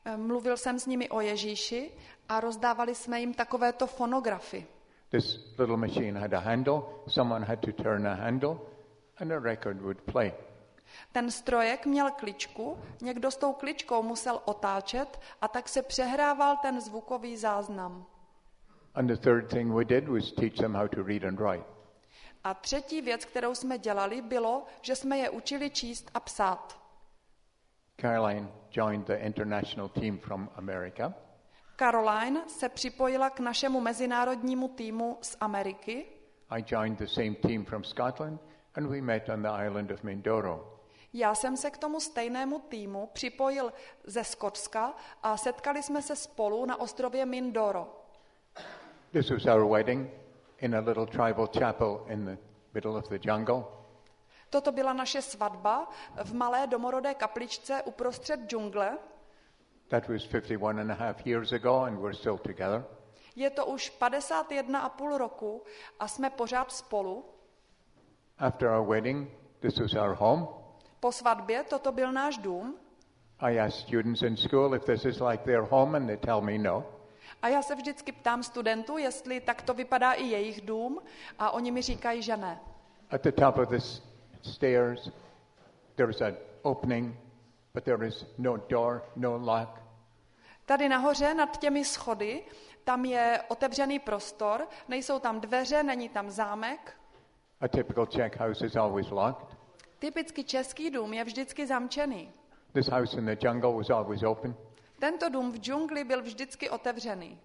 Mluvil jsem s nimi o Ježíši a rozdávali jsme jim takovéto fonografy. This little machine had a handle. Someone had to turn a handle and a record would play. Ten strojek měl kličku, někdo s tou kličkou musel otáčet a tak se přehrával ten zvukový záznam. And the third thing we did was teach them how to read and write. A třetí věc, kterou jsme dělali, bylo, že jsme je učili číst a psát. Caroline joined the international team from America. Caroline se připojila k našemu mezinárodnímu týmu z Ameriky. I joined the same team from Scotland and we met on the island of Mindoro. Já jsem se k tomu stejnému týmu připojil ze Skotska a setkali jsme se spolu na ostrově Mindoro. This was our wedding in a little tribal chapel in the middle of the jungle. Toto byla naše svatba v malé domorodé kapličce uprostřed džungle. That was 51.5 years ago and we're still together. Je to už 51,5 roku a jsme pořád spolu. After our wedding, this was our home. Po svatbě toto byl náš dům. I ask students in school if this is like their home and they tell me no. A já se vždycky ptám studentů, jestli tak to vypadá i jejich dům a oni mi říkají, že ne. At the top of the stairs, there's an opening, but there is no door, no lock. Tady nahoře nad těmi schody, tam je otevřený prostor, nejsou tam dveře, není tam zámek. A typical Czech house is always locked. Typicky český dům je vždycky zamčený. This house in the jungle was always open. Tento dům v džungli byl vždycky otevřený.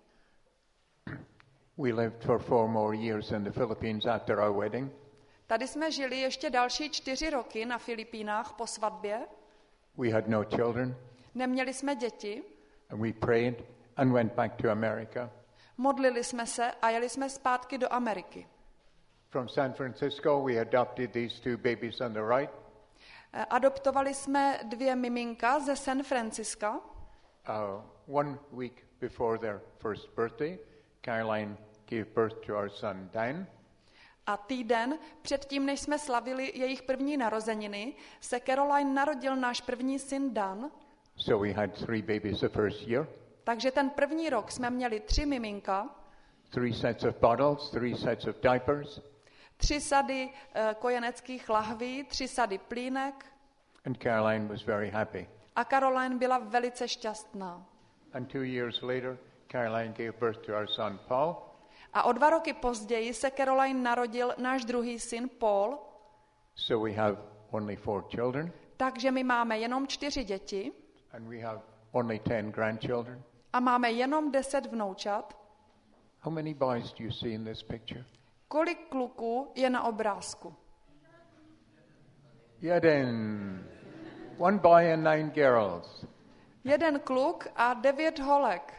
We lived for 4 more years in the Philippines after our wedding. Tady jsme žili ještě další 4 roky na Filipínách po svatbě. We had no children. Neměli jsme děti. And we prayed and went back to America. Modlili jsme se a jeli jsme zpátky do Ameriky. From San Francisco, we adopted these 2 babies on the right. Adoptovali jsme 2 miminka ze San Francisca. 1 week before their first birthday, Caroline gave birth to our son Dan. A týden předtím, než jsme slavili jejich první narozeniny, se Caroline narodil náš první syn Dan. So we had 3 babies the first year. Takže ten první rok jsme měli 3 miminka. 3 sets of bottles, 3 sets of diapers. 3 sady kojeneckých lahví, 3 sady plínek. And Caroline was very happy. A Caroline byla velice šťastná. And 2 years later, Caroline gave birth to our son Paul. A o 2 roky později se Caroline narodil náš druhý syn Paul. So we have only 4 children. Takže my máme jenom 4 děti. And we have only 10 grandchildren. A máme jenom 10 vnoučat. How many boys do you see in this picture? Kolik kluků je na obrázku? 1. 1 boy and 9 girls. 1 kluk a 9 holek.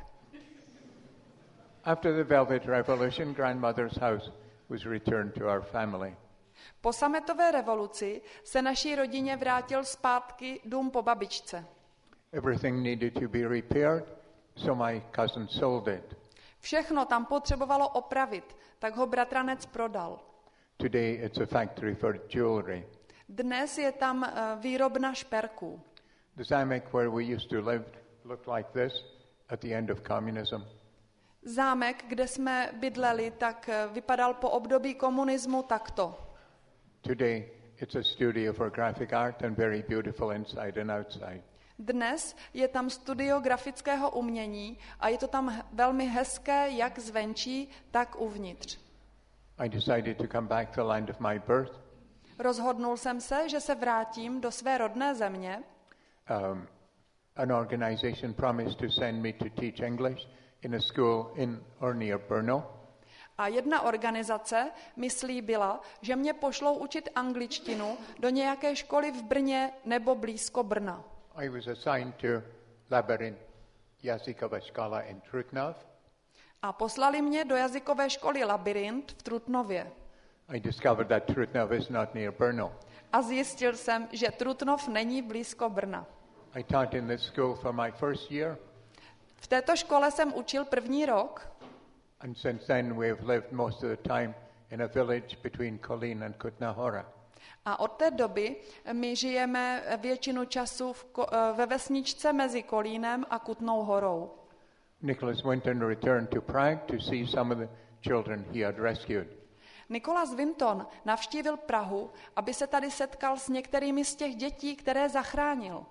After the Velvet Revolution, grandmother's house was returned to our family. Po sametové revoluci se naší rodině vrátil zpátky dům po babičce. Everything needed to be repaired, so my cousin sold it. Všechno tam potřebovalo opravit, tak ho bratranec prodal. Today it's a factory for jewelry. Dnes je tam výrobna šperků. The zámek where we used to live looked like this at the end of communism. Zámek, kde jsme bydleli, tak vypadal po období komunismu takto. Today it's a studio for graphic art and very beautiful inside and outside. Dnes je tam studio grafického umění a je to tam velmi hezké jak zvenčí, tak uvnitř. I decided to come back to the land of my birth. Rozhodnul jsem se, že se vrátím do své rodné země. An organization promised to send me to teach English in a school in or near Brno. A jedna organizace mi slíbila, že mě pošlou učit angličtinu do nějaké školy v Brně nebo blízko Brna. I was assigned to Labyrinth Jazykova škola in Trutnov. A poslali mě do jazykové školy Labyrint v Trutnově. I discovered that Trutnov is not near Brno. A zjistil jsem, že Trutnov není blízko Brna. I taught in this school for my first year. V této škole jsem učil první rok. And since then we have lived most of the time in a village between Kolín and Kutná Hora. A od té doby my žijeme většinu času ve vesničce mezi Kolínem a Kutnou Horou. Nicholas Winton returned to Prague to see some of the children he had rescued. Nicholas Winton navštívil Prahu, aby se tady setkal s některými z těch dětí, které zachránil.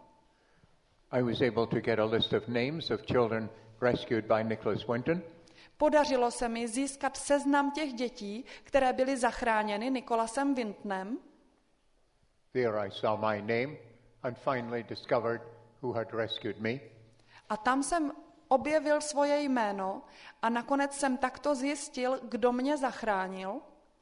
I was able to get a list of names of children rescued by Nicholas Winton. Podařilo se mi získat seznam těch dětí, které byly zachráněny Nicholasem Wintonem. There I saw my name and finally discovered who had rescued me. A tam jsem objevil svoje jméno a nakonec jsem takto zjistil, kdo mě zachránil.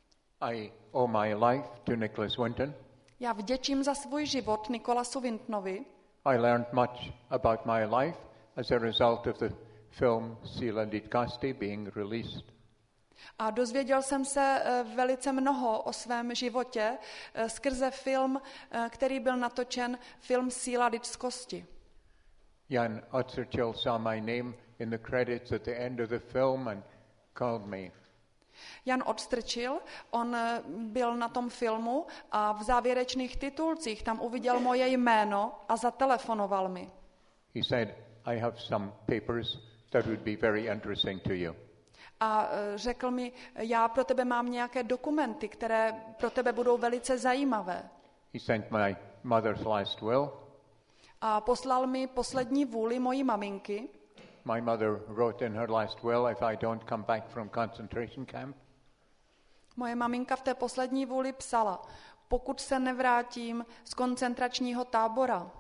I owe my life to Nicholas Winton. Já vděčím za svůj život Nicholaasu Wintonovi. I learned much about my life as a result of the film Síla Lidskosti being released. A dozvěděl jsem se velice mnoho o svém životě skrze film, který byl natočen, film Síla lidskosti. Jan Otterchill saw my name in the credits at the end of the film and called me. Jan Odstrčil, on byl na tom filmu a v závěrečných titulcích tam uviděl moje jméno a zatelefonoval mi. He said, I have some papers that would be very interesting to you. A řekl mi, já pro tebe mám nějaké dokumenty, které pro tebe budou velice zajímavé. He sent my mother's last will. A poslal mi poslední vůli mojí maminky. My mother wrote in her last will, if I don't come back from concentration camp, Moje maminka v té poslední vůli psala, pokud se nevrátím z koncentračního tábora,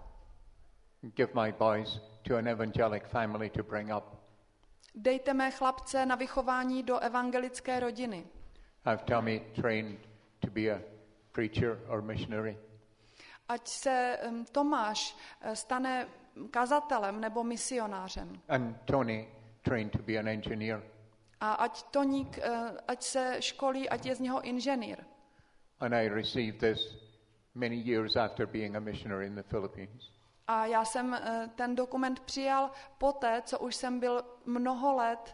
give my boys to an evangelic family to bring up. dejte mé chlapce na vychování do evangelické rodiny. Have Tommy trained to be a preacher or missionary. Ať se Tomáš stane kazatelem nebo misionářem. And Tony trained to be an engineer. A ať Toník, ať se školí, ať je z něho inženýr. And I received this many years after being a missionary in the Philippines. A já jsem ten dokument přijal poté, co už jsem byl mnoho let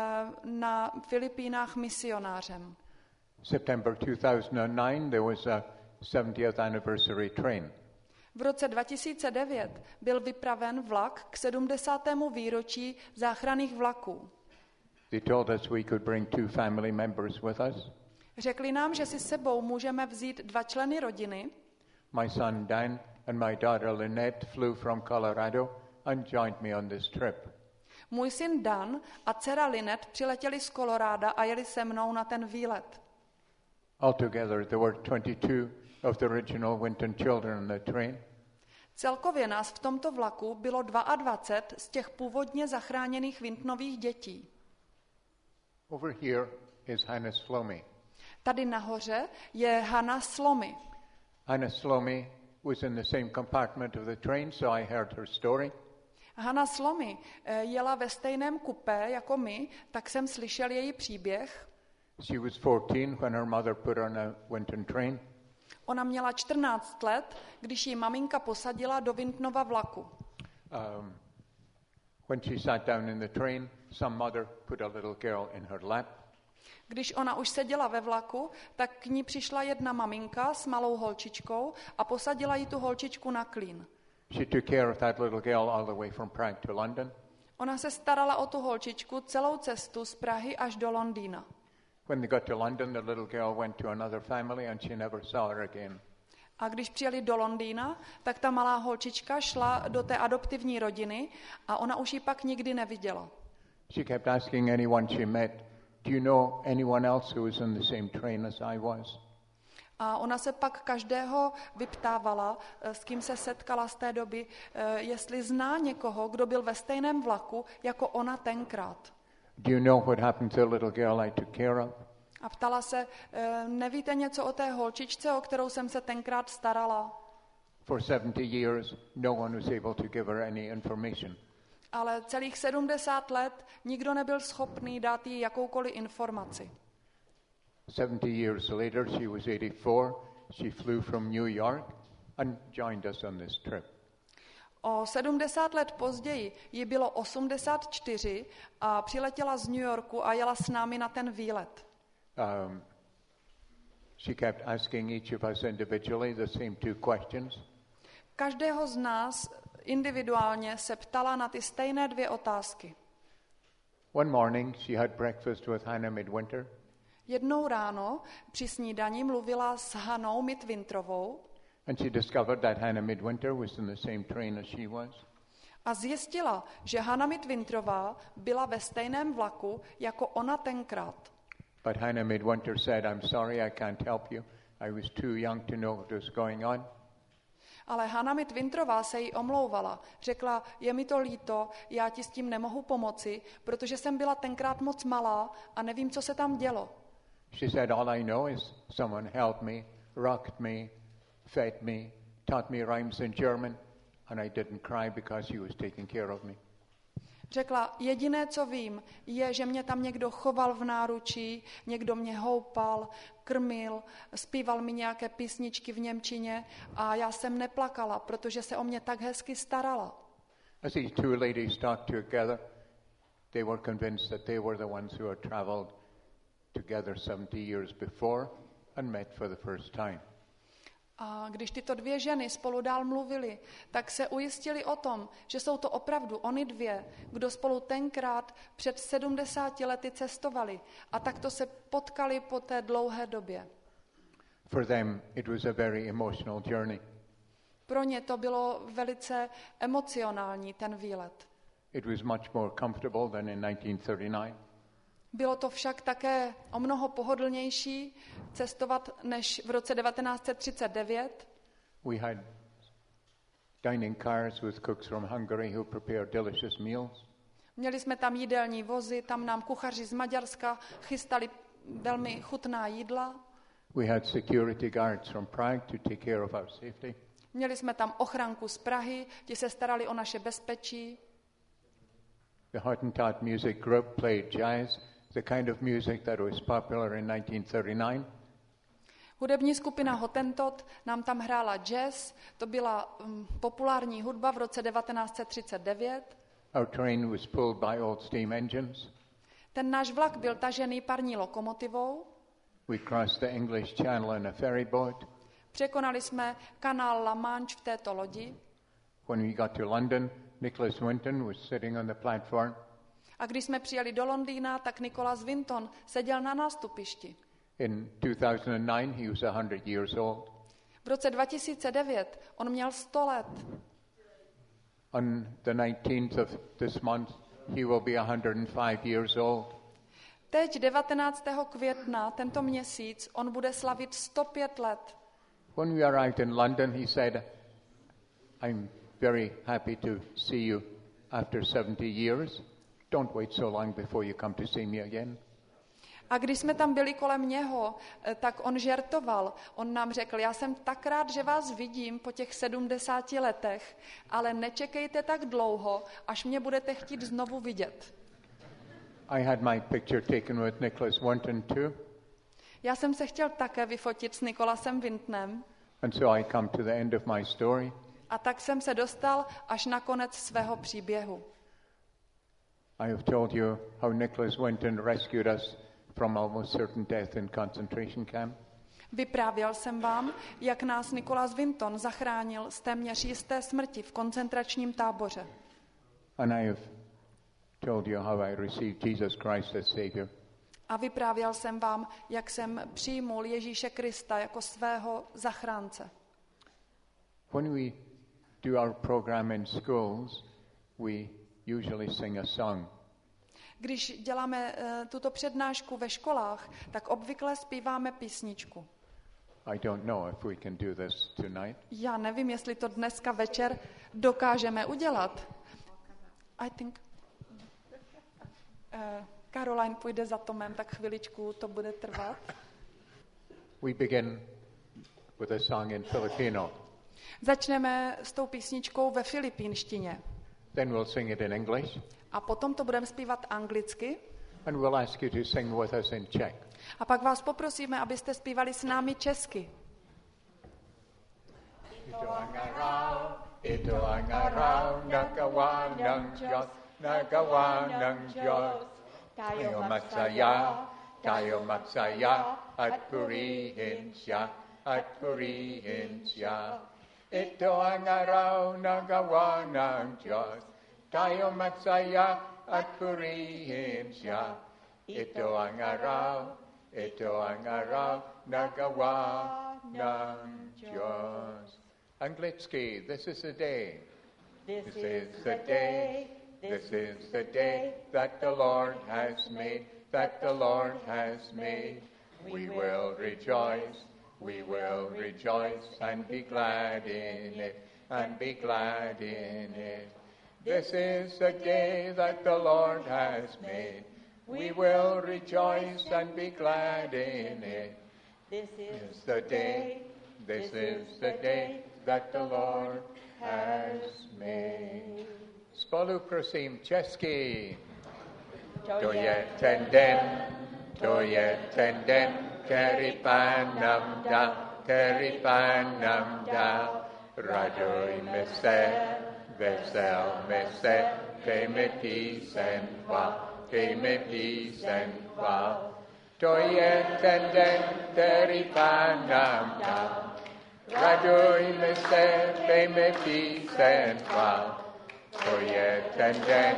na Filipínách misionářem. September 2009, there was a 70th anniversary train. V roce 2009 byl vypraven vlak k 70. výročí záchranných vlaků. They told us we could bring 2 family members with us. Řekli nám, že si s sebou můžeme vzít 2 členy rodiny. My son Dan and my daughter Lynette flew from Colorado and joined me on this trip. Můj syn Dan a dcera Lynette přiletěli z Koloráda a jeli se mnou na ten výlet. Altogether, there were 22 of the original Winton children on the train. Celkově nás v tomto vlaku bylo 22 z těch původně zachráněných Wintonových dětí. Over here is Hannah Slomy. Tady nahoře je Hannah Slomy. Hannah Slomy was in the same compartment of the train, so I heard her story. Hannah Slomy jela ve stejném kupé jako my, tak jsem slyšel její příběh. She was 14 when her mother put her on a Winton train. Ona měla 14 let, když ji maminka posadila do Wintonova vlaku. When she sat down in the train, some mother put a little girl in her lap. Když ona už seděla ve vlaku, tak k ní přišla jedna maminka s malou holčičkou a posadila jí tu holčičku na klín. She took care of that little girl all the way from Prague to London. Ona se starala o tu holčičku celou cestu z Prahy až do Londýna. When they got to London, the little girl went to another family and she never saw her again. A když přijeli do Londýna, tak ta malá holčička šla do té adoptivní rodiny a ona už ji pak nikdy neviděla. She kept asking anyone she met, do you know anyone else who was in the same train as I was? A ona se pak každého vyptávala, s kým se setkala z té doby, jestli zná někoho, kdo byl ve stejném vlaku jako ona tenkrát. Do you know what happened to the little girl I took care of? A ptala se, nevíte něco o té holčičce, o kterou jsem se tenkrát starala? For 70 years, no one was able to give her any information. Ale celých 70 let nikdo nebyl schopný dát jí jakoukoliv informaci. 70 years later, she was 84. She flew from New York and joined us on this trip. O 70 let později jí bylo 84 a přiletěla z New Yorku a jela s námi na ten výlet. She kept asking each of us individually the same two questions. Každého z nás individuálně se ptala na ty stejné dvě otázky. One morning she had breakfast with Hannah Midwinter. Jednou ráno při snídani mluvila s Hanou Midwinterovou And she discovered that Hannah Midwinter was in the same train as she was. a zjistila, že Hana Midwinterová byla ve stejném vlaku jako ona tenkrát. But Hannah Midwinter said, I'm sorry, I can't help you. I was too young to know what was going on. Ale Hana Midwinterová se jí omlouvala. Řekla, je mi to líto, já ti s tím nemohu pomoci, protože jsem byla tenkrát moc malá a nevím, co se tam dělo. She said, all I know is someone helped me, rocked me, fed me, taught me rhymes in German, and I didn't cry because he was taking care of me. Řekla, jediné, co vím, je, že mě tam někdo choval v náručí, někdo mě houpal, krmil, zpíval mi nějaké písničky v němčině a já jsem neplakala, protože se o mě tak hezky starala. As these two ladies talked together, they were convinced that they were the ones who had traveled together 70 years before and met for the first time. A když tyto dvě ženy spolu dál mluvily, tak se ujistili o tom, že jsou to opravdu oni dvě, kdo spolu tenkrát před 70 lety cestovali a takto se potkali po té dlouhé době. For them, it was a very emotional journey. Pro ně to bylo velice emocionální, ten výlet. It was much more comfortable than in 1939. Bylo to však také o mnoho pohodlnější cestovat než v roce 1939. We had dining cars with cooks from Hungary who prepared delicious meals. Měli jsme tam jídelní vozy, tam nám kuchaři z Maďarska chystali velmi chutná jídla. We had security guards from Prague to take care of our safety. Měli jsme tam ochranku z Prahy, ti se starali o naše bezpečí. The Hottentot music group played jazz, the kind of music that was popular in 1939. Hudební skupina Hottentot nám tam hrála jazz, to byla populární hudba v roce 1939. Our train was pulled by old steam engines. Ten náš vlak byl tažený parní lokomotivou. We crossed the English Channel in a ferry boat. Překonali jsme kanál La Manche v této lodi. When we got to London, Nicholas Winton was sitting on the platform. A když jsme přijeli do Londýna, tak Nicholas Winton seděl na nástupišti. In 2009, he was 100 years old. V roce 2009 on měl 100 let. On the 19th of this month, he will be 105 years old. Teď 19. května, tento měsíc, on bude slavit 105 let. When we arrived in London, he said, I'm very happy to see you after 70 years. Don't wait so long before you come to see me again. A když jsme tam byli kolem něho, tak on žertoval. On nám řekl, já jsem tak rád, že vás vidím po těch 70 letech, ale nečekejte tak dlouho, až mě budete chtít znovu vidět. I had my picture taken with Nicholas Winton too. Já jsem se chtěl také vyfotit s Nicholasem Wintonem. And so I come to the end of my story. A tak jsem se dostal až na konec svého příběhu. I have told you how Nicholas Winton rescued us from almost certain death in concentration camp. Vyprávěl jsem vám, jak nás Nicholas Winton zachránil z téměř jisté smrti v koncentračním táboře. And I have told you how I received Jesus Christ as Savior. A vyprávěl jsem vám, jak jsem přijmul Ježíše Krista jako svého zachránce. When we do our program in schools, we usually sing a song. Když děláme tuto přednášku ve školách, tak obvykle zpíváme písničku. I don't know if we can do this tonight. Já nevím, jestli to dneska večer dokážeme udělat. I think... Caroline půjde za Tomem, tak chviličku to bude trvat. We begin with a song in Filipino. Začneme s tou písničkou ve filipínštině. Then we'll sing it in English. A potom to budeme zpívat anglicky. And we'll ask you to sing with us in Czech. A pak vás poprosíme, abyste zpívali s námi česky. Ito ang araw na gawa ng Diyos, na gawa ng Diyos. Tayo masaya, Tayo magsaya at purihin siya, at purihin siya. Ito ang araw na gawa ng Diyos. Tayo magsaya at purihin siya. Ito ang araw na gawa ng Diyos. Anglicky, this is the day. This is the day. This is the day that the Lord has made, that the Lord has made. We will rejoice and be glad in it, and be glad in it. This is the day that the Lord has made. We will rejoice and be glad in it. This is the day that the Lord has made. Spolu prosím česky. To je ten den, který Pán nám dal, radujme se, veselme se, dejme píseň chvál. To je ten den, který Pán nám dal, radujme se, dejme píseň chvál. To je ten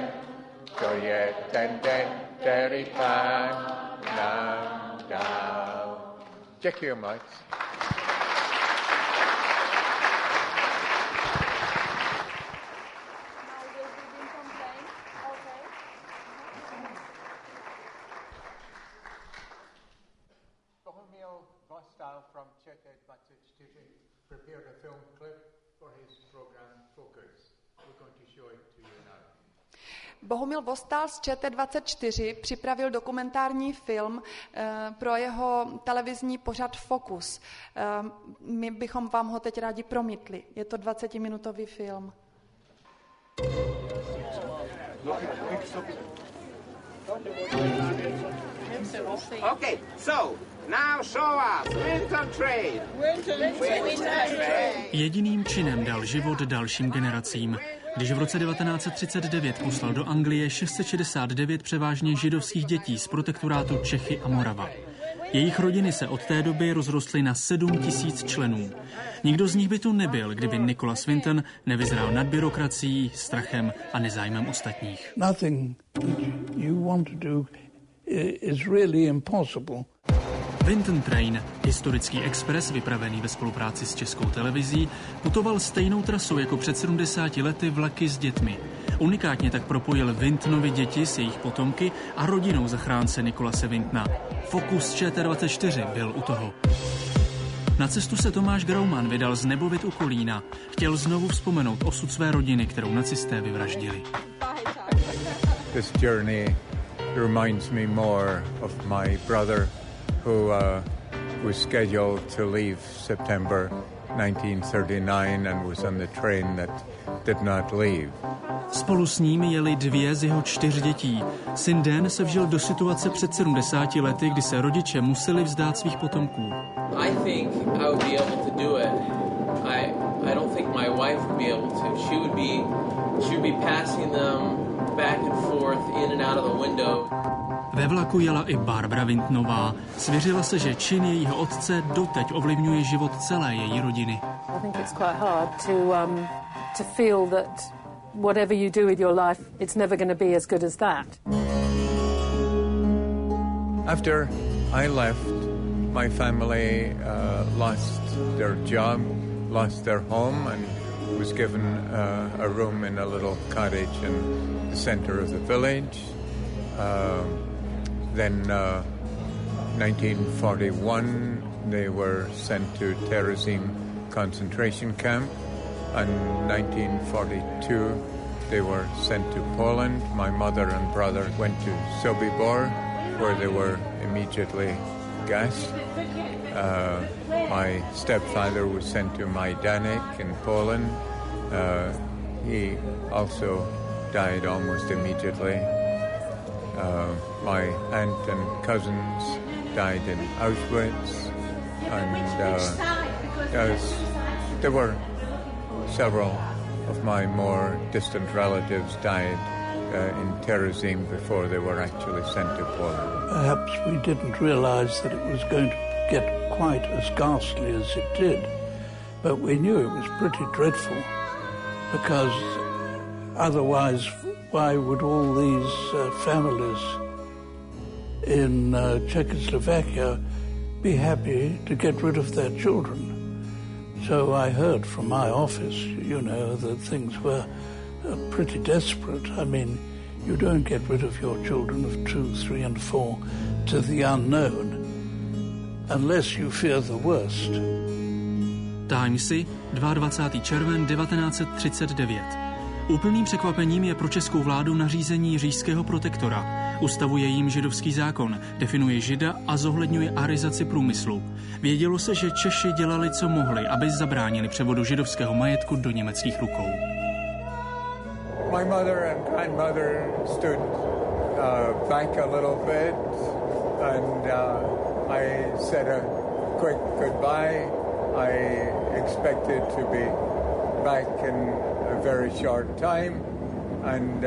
den, který Pán nám dal. Děkuji moc. Bohumil Vostal from ČT24 prepared a film clip for his program Focus. We're going to show it to you now. Bohumil Vostal z ČT24 připravil dokumentární film pro jeho televizní pořad Focus. My bychom vám ho teď rádi promítli. Je to 20-minutový film. Okay, so now show us Winton Train. Jediným činem dal život dalším generacím. Když v roce 1939 poslal do Anglie 669 převážně židovských dětí z protektorátu Čechy a Morava. Jejich rodiny se od té doby rozrostly na 7 000 členů. Nikdo z nich by tu nebyl, kdyby Nicholas Winton nevyzrál nad byrokracií, strachem a nezájmem ostatních. Nothing you want to do is really impossible. Winton Train, historický expres vypravený ve spolupráci s Českou televizí, putoval stejnou trasou jako před 70 lety vlaky s dětmi. Unikátně tak propojil Wintonovi děti s jejich potomky a rodinou zachránce Nicholase Wintona. Focus ČT24 byl u toho. Na cestu se Tomáš Grauman vydal z Nebovit u Kolína. Chtěl znovu vzpomenout osud své rodiny, kterou nacisté vyvraždili. This journey reminds me more of my brother who was scheduled to leave September 1939 and was on the train that did not leave. Spolu s ním jeli 2 z jeho 4 dětí. Syn Dan se vžil do situace před 70 lety, kdy se rodiče museli vzdát svých potomků. I think I would be able to do it. I don't think my wife would be able to. She would be passing them back and forth in and out of the window. Ve vlaku jela i Barbara Wintonová. Svěřila se, že čin jejího otce doteď ovlivňuje život celé její rodiny. I think it's quite hard to feel that whatever you do with your life, it's never going to be as good as that. After I left, my family lost their job, lost their home, and was given a room in a little cottage in the center of the village. Then 1941, they were sent to Terezín concentration camp. And 1942, they were sent to Poland. My mother and brother went to Sobibor, where they were immediately gassed. My stepfather was sent to Majdanek in Poland. He also died almost immediately. My aunt and cousins died in Auschwitz, and there were several of my more distant relatives died in Terezin before they were actually sent to Poland. Perhaps we didn't realize that it was going to get quite as ghastly as it did, but we knew it was pretty dreadful, because otherwise why would all these families in Czechoslovakia be happy to get rid of their children? So I heard from my office, that things were pretty desperate. I mean, you don't get rid of your children of 2, 3 and 4 to the unknown unless you fear the worst. Timesy, 22. červen 1939. Úplným překvapením je pro českou vládu nařízení říšského protektora. Ustavuje jim židovský zákon, definuje žida a zohledňuje arizaci průmyslu. Vědělo se, že Češi dělali, co mohli, aby zabránili převodu židovského majetku do německých rukou. My mother and grandmother stood back a little bit, and I said a quick goodbye. I expected to be back in a very short time, and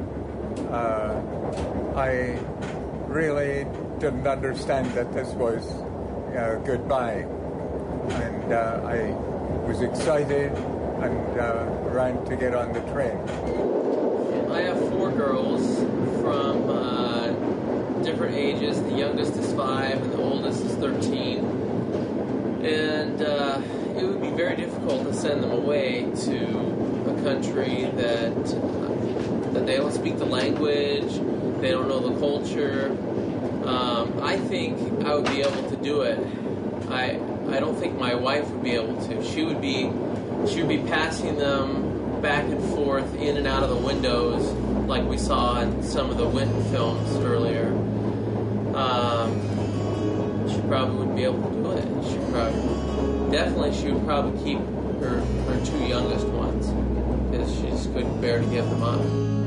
I really didn't understand that this was goodbye, and I was excited and ran to get on the train. I have 4 girls from different ages. The youngest is 5 and the oldest is 13. And it would be very difficult to send them away to a country that they don't speak the language, they don't know the culture. I think I would be able to do it. I don't think my wife would be able to. She would be passing them back and forth in and out of the windows like we saw in some of the Winton films earlier. She probably wouldn't be able to do it. She would probably keep her 2 youngest ones because she just couldn't bear to give them up.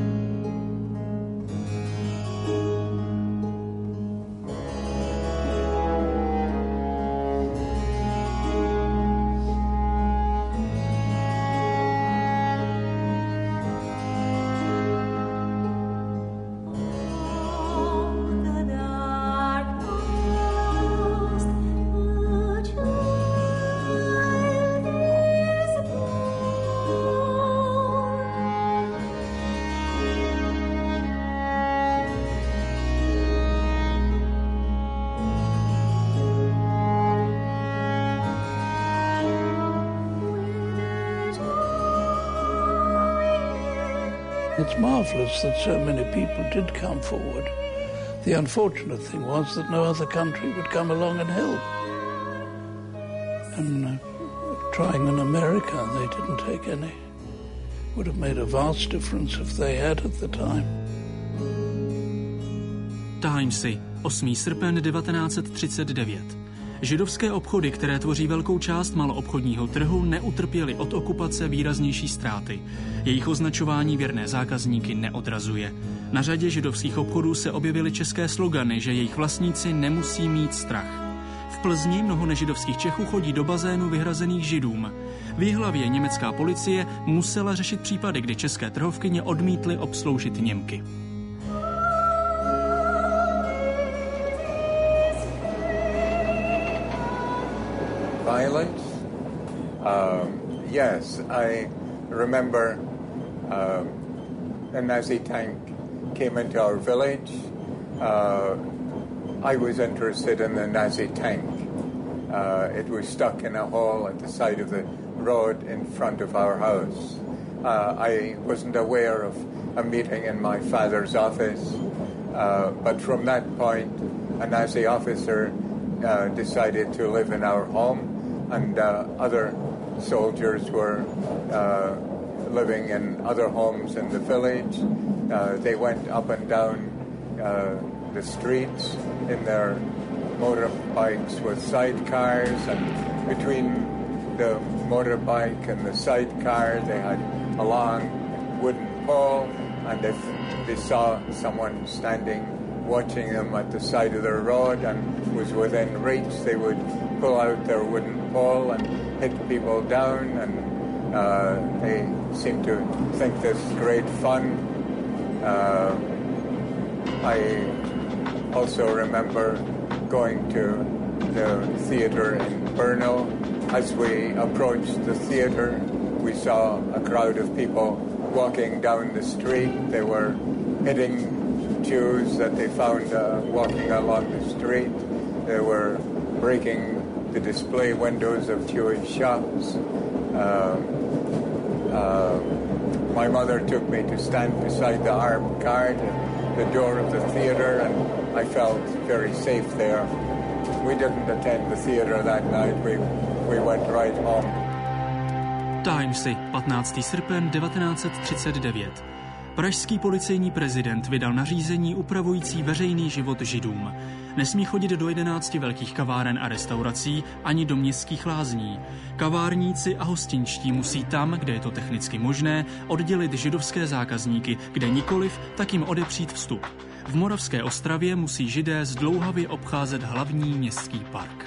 It's marvellous that so many people did come forward. The unfortunate thing was that no other country would come along and help. And trying in America, they didn't take any. Would have made a vast difference if they had at the time. Timesy, 8. srpen 1939. Židovské obchody, které tvoří velkou část maloobchodního trhu, neutrpěly od okupace výraznější ztráty. Jejich označování věrné zákazníky neodrazuje. Na řadě židovských obchodů se objevily české slogany, že jejich vlastníci nemusí mít strach. V Plzni mnoho nežidovských Čechů chodí do bazénů vyhrazených Židům. V Jihlavě německá policie musela řešit případy, kdy české trhovkyně odmítly obsloužit Němky. Violence? Yes, I remember a Nazi tank came into our village. I was interested in the Nazi tank. It was stuck in a hole at the side of the road in front of our house. I wasn't aware of a meeting in my father's office, but from that point, a Nazi officer decided to live in our home, and other soldiers were living in other homes in the village. They went up and down the streets in their motorbikes with sidecars, and between the motorbike and the sidecar they had a long wooden pole, and if they saw someone standing watching them at the side of the road and was within reach, they would pull out their wooden pole and hit people down, and they seemed to think this great fun. I also remember going to the theater in Brno. As we approached the theater, we saw a crowd of people walking down the street. They were hitting Jews that they found walking along the street. They were breaking the display windows of Jewish shops. My mother took me to stand beside the armed guard at the door of the theater, and I felt very safe there. We didn't attend the theater that night. We went right home. Timesy, 15. srpen 1939. Pražský policejní prezident vydal nařízení upravující veřejný život Židům. Nesmí chodit do 11 velkých kaváren a restaurací ani do městských lázní. Kavárníci a hostinští musí tam, kde je to technicky možné, oddělit židovské zákazníky, kde nikoliv, tak jim odepřít vstup. V Moravské Ostravě musí Židé zdlouhavě obcházet hlavní městský park.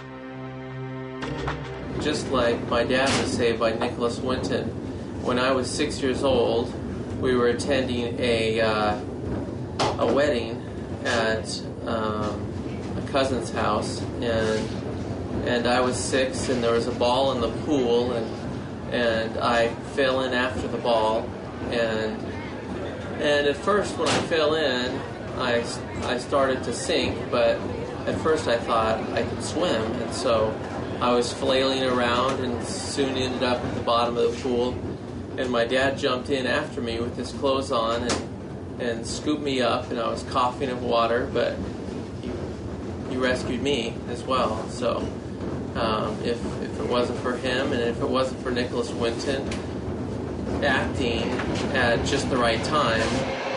Just like my dad was saved by Nicholas Winton, when I was 6 years old, we were attending a wedding at a cousin's house, and I was 6, and there was a ball in the pool, and I fell in after the ball, and at first when I fell in, I started to sink, but at first I thought I could swim, and so I was flailing around and soon ended up at the bottom of the pool. And my dad jumped in after me with his clothes on and scooped me up, and I was coughing of water, but he rescued me as well. So if it wasn't for him, and if it wasn't for Nicholas Winton acting at just the right time.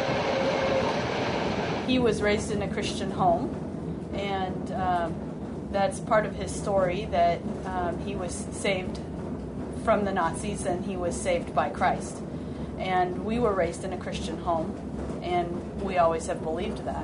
He was raised in a Christian home, and that's part of his story, that he was saved from the Nazis and he was saved by Christ. And we were raised in a Christian home, and we always have believed that.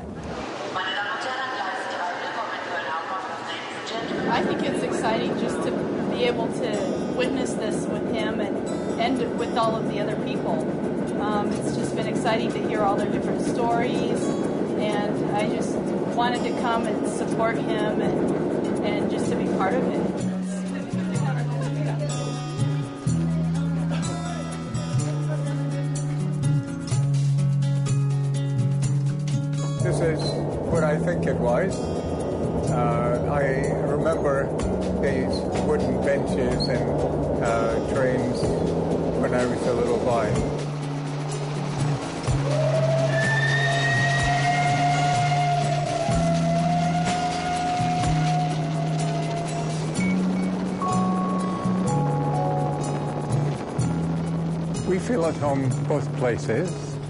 I think it's exciting just to be able to witness this with him and with all of the other people. It's just been exciting to hear all their different stories, and I just wanted to come and support him and just to be part of it. This is what I think it was. I remember these wooden benches and trains when I was a little boy. We feel at home both places.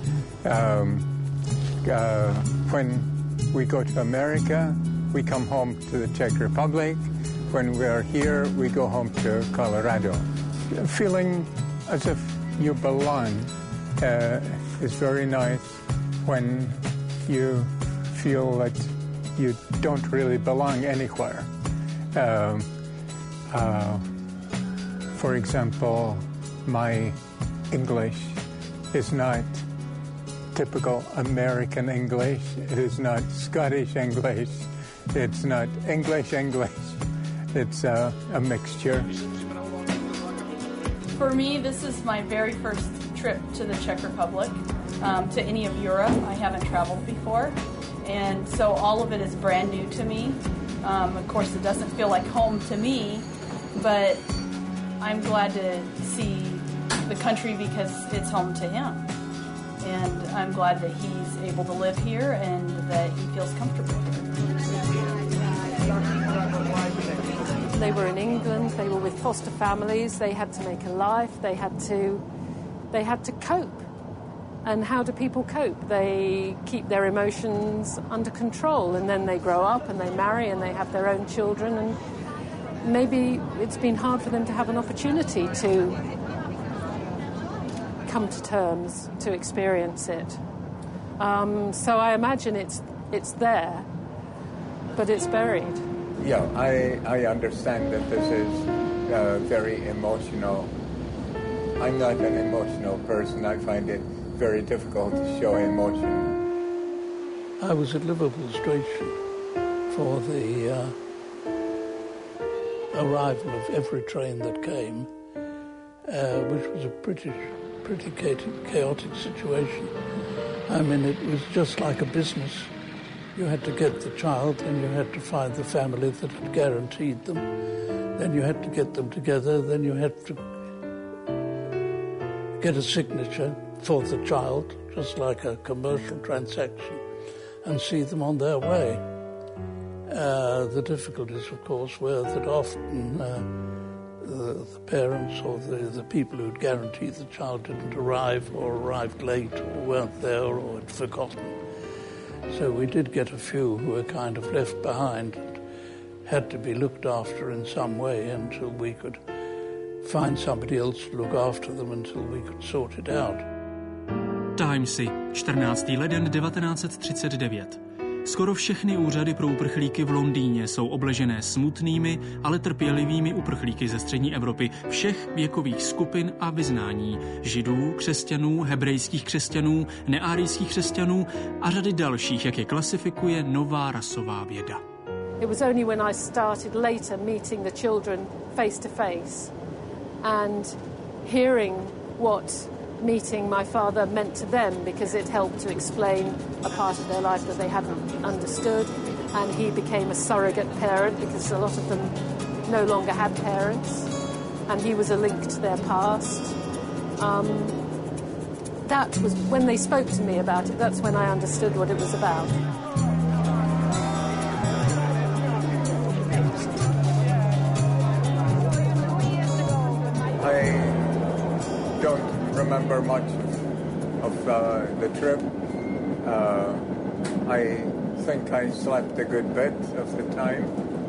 When we go to America, we come home to the Czech Republic. When we are here, we go home to Colorado. Feeling as if you belong is very nice when you feel that you don't really belong anywhere. For example, my English is not typical American English. It is not Scottish English. It's not English. It's a mixture. For me, this is my very first trip to the Czech Republic, to any of Europe. I haven't traveled before, and so all of it is brand new to me. Of course, it doesn't feel like home to me, but I'm glad to see the country because it's home to him. And I'm glad that he's able to live here and that he feels comfortable here. They were in England, they were with foster families, they had to make a life, they had to cope. And how do people cope? They keep their emotions under control, and then they grow up and they marry and they have their own children, and maybe it's been hard for them to have an opportunity to come to terms, to experience it. So I imagine it's there, but it's buried. Yeah, I understand that this is very emotional. I'm not an emotional person. I find it very difficult to show emotion. I was at Liverpool Station for the arrival of every train that came, which was a pretty chaotic situation. I mean, it was just like a business. You had to get the child, and you had to find the family that had guaranteed them. Then you had to get them together, then you had to get a signature for the child, just like a commercial transaction, and see them on their way. The difficulties, of course, were that often the parents or the people who'd guaranteed the child didn't arrive, or arrived late, or weren't there, or had forgotten. So we did get a few who were kind of left behind and had to be looked after in some way until we could find somebody else to look after them until we could sort it out. Timesy, 14. leden 1939. Skoro všechny úřady pro uprchlíky v Londýně jsou obležené smutnými, ale trpělivými uprchlíky ze střední Evropy všech věkových skupin a vyznání. Židů, křesťanů, hebrejských křesťanů, neárijských křesťanů a řady dalších, jak je klasifikuje nová rasová věda. It was only when I started later meeting the children face to face and hearing what meeting my father meant to them, because it helped to explain a part of their life that they hadn't understood, and he became a surrogate parent because a lot of them no longer had parents, and he was a link to their past. That was when they spoke to me about it, that's when I understood what it was about. I don't remember much of the trip. I think I slept a good bit of the time.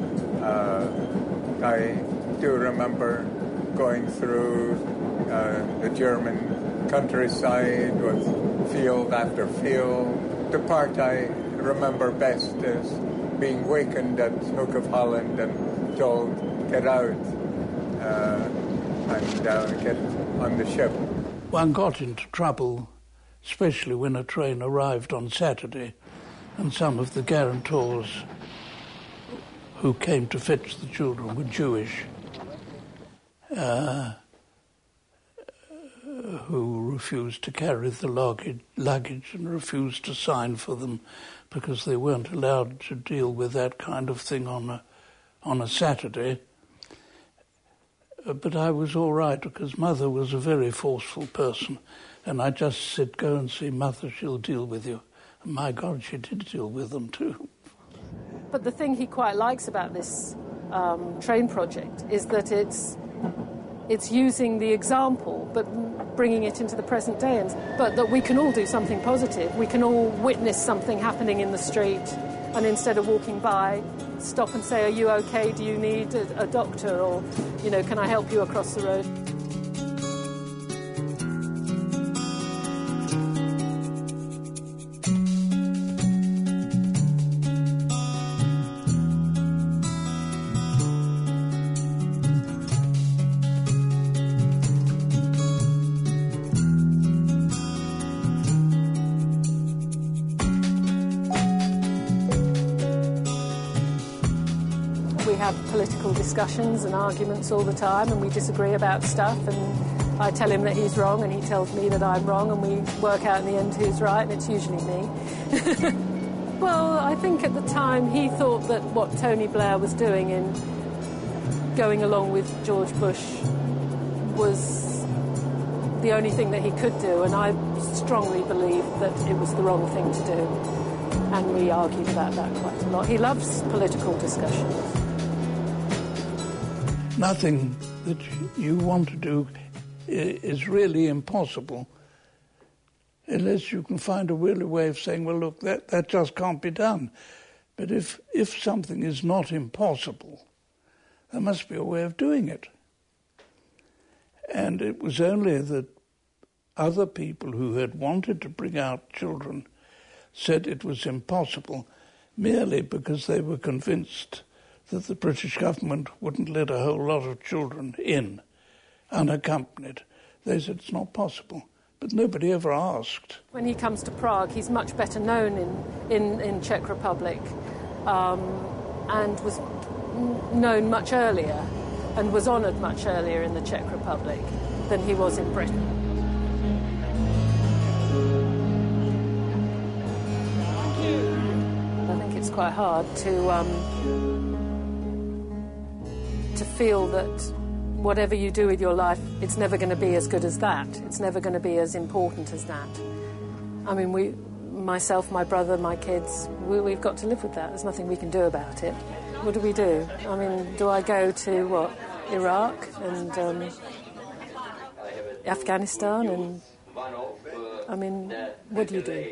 I do remember going through the German countryside with field after field. The part I remember best is being wakened at Hook of Holland and told, get out and get on the ship. One got into trouble, especially when a train arrived on Saturday, and some of the guarantors who came to fetch the children were Jewish, who refused to carry the luggage and refused to sign for them because they weren't allowed to deal with that kind of thing on a Saturday. But I was all right because Mother was a very forceful person, and I just said, go and see Mother, she'll deal with you. And my God, she did deal with them too. But the thing he quite likes about this train project is that it's using the example but bringing it into the present day, but that we can all do something positive. We can all witness something happening in the street, and instead of walking by, stop and say, are you okay? Do you need a doctor? Or, can I help you across the road? Political discussions and arguments all the time, and we disagree about stuff, and I tell him that he's wrong and he tells me that I'm wrong, and we work out in the end who's right, and it's usually me. Well, I think at the time he thought that what Tony Blair was doing in going along with George Bush was the only thing that he could do, and I strongly believe that it was the wrong thing to do, and we argued about that quite a lot. He loves political discussions. Nothing that you want to do is really impossible unless you can find a really way of saying, well, look, that just can't be done. But if something is not impossible, there must be a way of doing it. And it was only that other people who had wanted to bring out children said it was impossible merely because they were convinced that the British government wouldn't let a whole lot of children in unaccompanied. They said it's not possible but nobody ever asked. When he comes to Prague, he's much better known in Czech Republic, and was known much earlier and was honoured much earlier in the Czech Republic than he was in Britain. I think it's quite hard to feel that whatever you do with your life, it's never going to be as good as that. It's never going to be as important as that. I mean, myself, my brother, my kids, we've got to live with that. There's nothing we can do about it. What do we do? I mean, do I go to, Iraq and Afghanistan? And I mean, what do you do?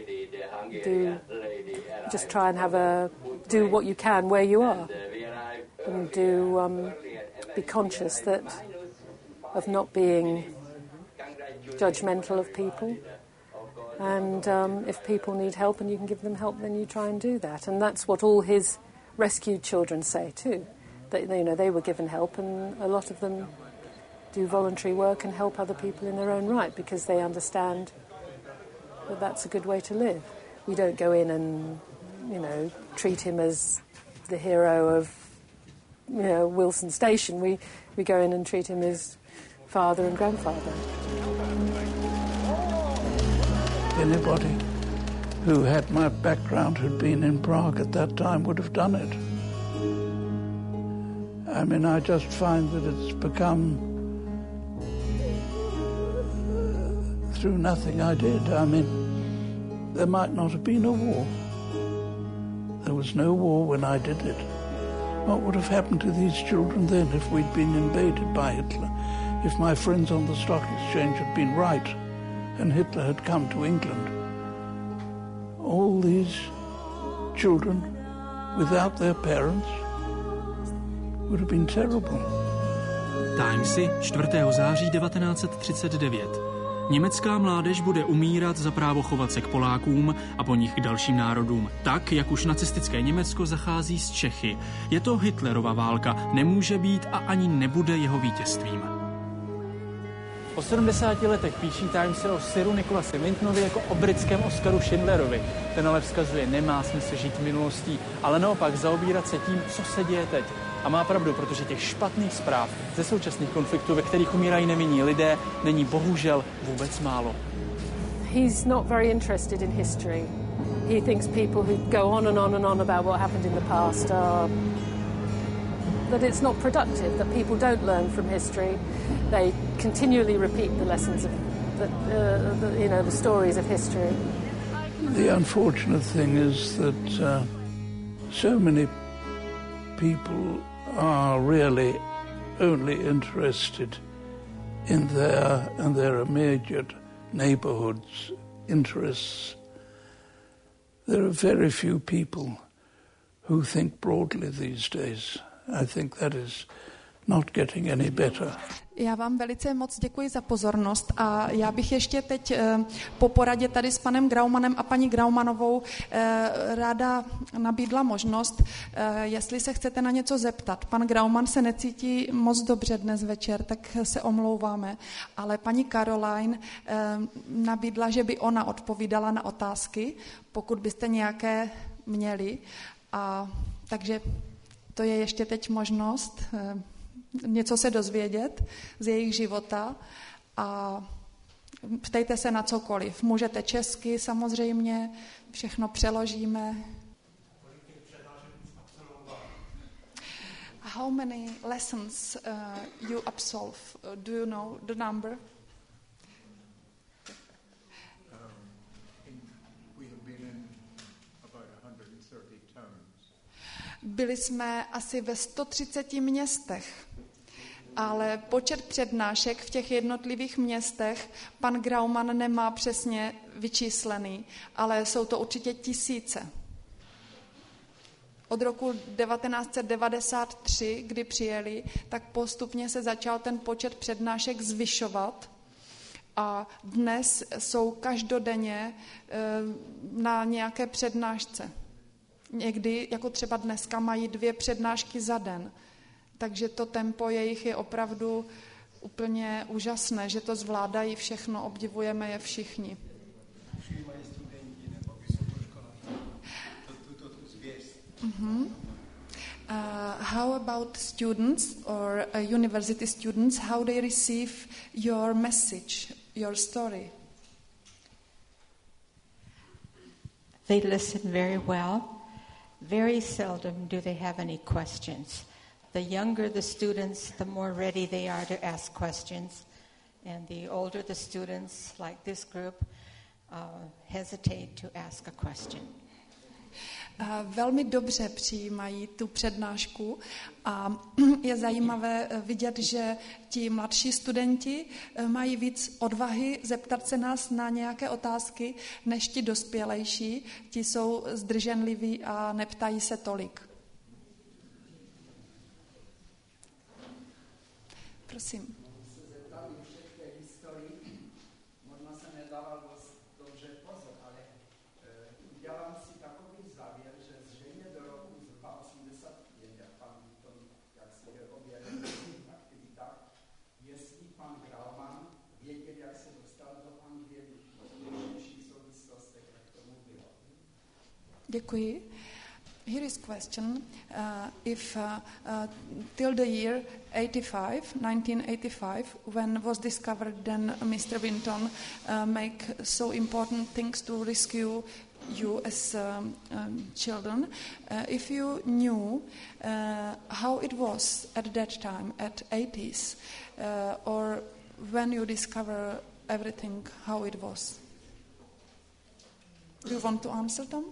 Just try and do what you can where you are, and be conscious of not being judgmental of people. And if people need help and you can give them help, then you try and do that. And that's what all his rescued children say too. That, they were given help, and a lot of them do voluntary work and help other people in their own right because they understand that that's a good way to live. We don't go in and, treat him as the hero of, Wilson Station. We go in and treat him as father and grandfather. Anybody who had my background, who'd been in Prague at that time, would have done it. I mean, I just find that it's become through nothing I did. I mean, there might not have been a war. There was no war when I did it. What would have happened to these children then if we'd been invaded by Hitler? If my friends on the stock exchange had been right and Hitler had come to England? All these children without their parents would have been terrible. Timesy 4. září 1939. Německá mládež bude umírat za právo chovat se k Polákům a po nich k dalším národům. Tak, jak už nacistické Německo zachází s Čechy. Je to Hitlerova válka, nemůže být a ani nebude jeho vítězstvím. Po 70 letech píší Timesy o Siru Nikolasi Vintnovi jako o britském Oscaru Schindlerovi. Ten ale vzkazuje, nemá smysl žít minulostí, ale naopak zaobírat se tím, co se děje teď. A má pravdu, protože těch špatných zpráv ze současných konfliktů, ve kterých umírají nevinní lidé, není bohužel vůbec málo. He's not very interested in history. He thinks people who go on and on and on about what happened in the past that it's not productive, that people don't learn from history. They continually repeat the lessons of the stories of history. The unfortunate thing is that so many people are really only interested in their immediate neighborhood's interests. There are very few people who think broadly these days. I think that is not getting any better. Já vám velice moc děkuji za pozornost a já bych ještě teď po poradě tady s panem Graumanem a paní Graumanovou ráda nabídla možnost, jestli se chcete na něco zeptat. Pan Grauman se necítí moc dobře dnes večer, tak se omlouváme, ale paní Caroline nabídla, že by ona odpovídala na otázky, pokud byste nějaké měli. Takže to je ještě teď možnost něco se dozvědět z jejich života a ptejte se na cokoliv. Můžete česky samozřejmě, všechno přeložíme. How many lessons you absolve? Do you know the number? Byli jsme asi ve 130 městech, ale počet přednášek v těch jednotlivých městech pan Grauman nemá přesně vyčíslený, ale jsou to určitě tisíce. Od roku 1993, kdy přijeli, tak postupně se začal ten počet přednášek zvyšovat a dnes jsou každodenně na nějaké přednášce. Někdy, jako třeba dneska, mají 2 přednášky za den. Takže to tempo jejich je opravdu úplně úžasné, že to zvládají všechno, obdivujeme je všichni. How about students or university students, how they receive your message, your story? They listen very well. Very seldom do they have any questions. The younger the students, the more ready they are to ask questions. And the older the students, like this group, hesitate to ask a question. Velmi dobře přijímají tu přednášku a je zajímavé vidět, že ti mladší studenti mají víc odvahy zeptat se nás na nějaké otázky, než ti dospělejší. Ti jsou zdrženliví a neptají se tolik. Prosím. Děkuji. Here is question. If till the year 1985, when was discovered, then Mr. Winton make so important things to rescue you as children. If you knew how it was at that time, at 80s, or when you discover everything, how it was. Do you want to answer them?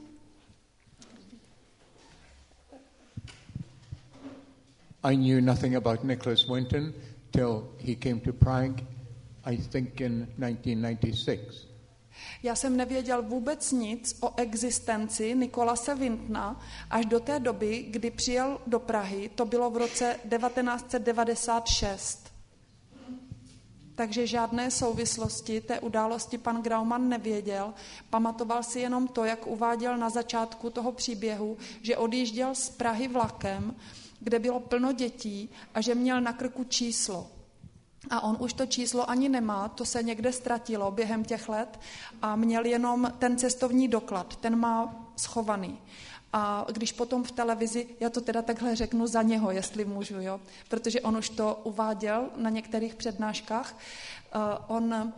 I knew nothing about Nicholas Winton till he came to Prague, I think in 1996. Já jsem nevěděl vůbec nic o existenci Nikolase Wintona až do té doby, kdy přijel do Prahy, to bylo v roce 1996. Takže žádné souvislosti té události pan Grauman nevěděl. Pamatoval si jenom to, jak uváděl na začátku toho příběhu, že odjížděl z Prahy vlakem, kde bylo plno dětí a že měl na krku číslo. A on už to číslo ani nemá, to se někde ztratilo během těch let a měl jenom ten cestovní doklad, ten má schovaný. A když potom v televizi, já to teda takhle řeknu za něho, jestli můžu, jo, protože on už to uváděl na některých přednáškách, on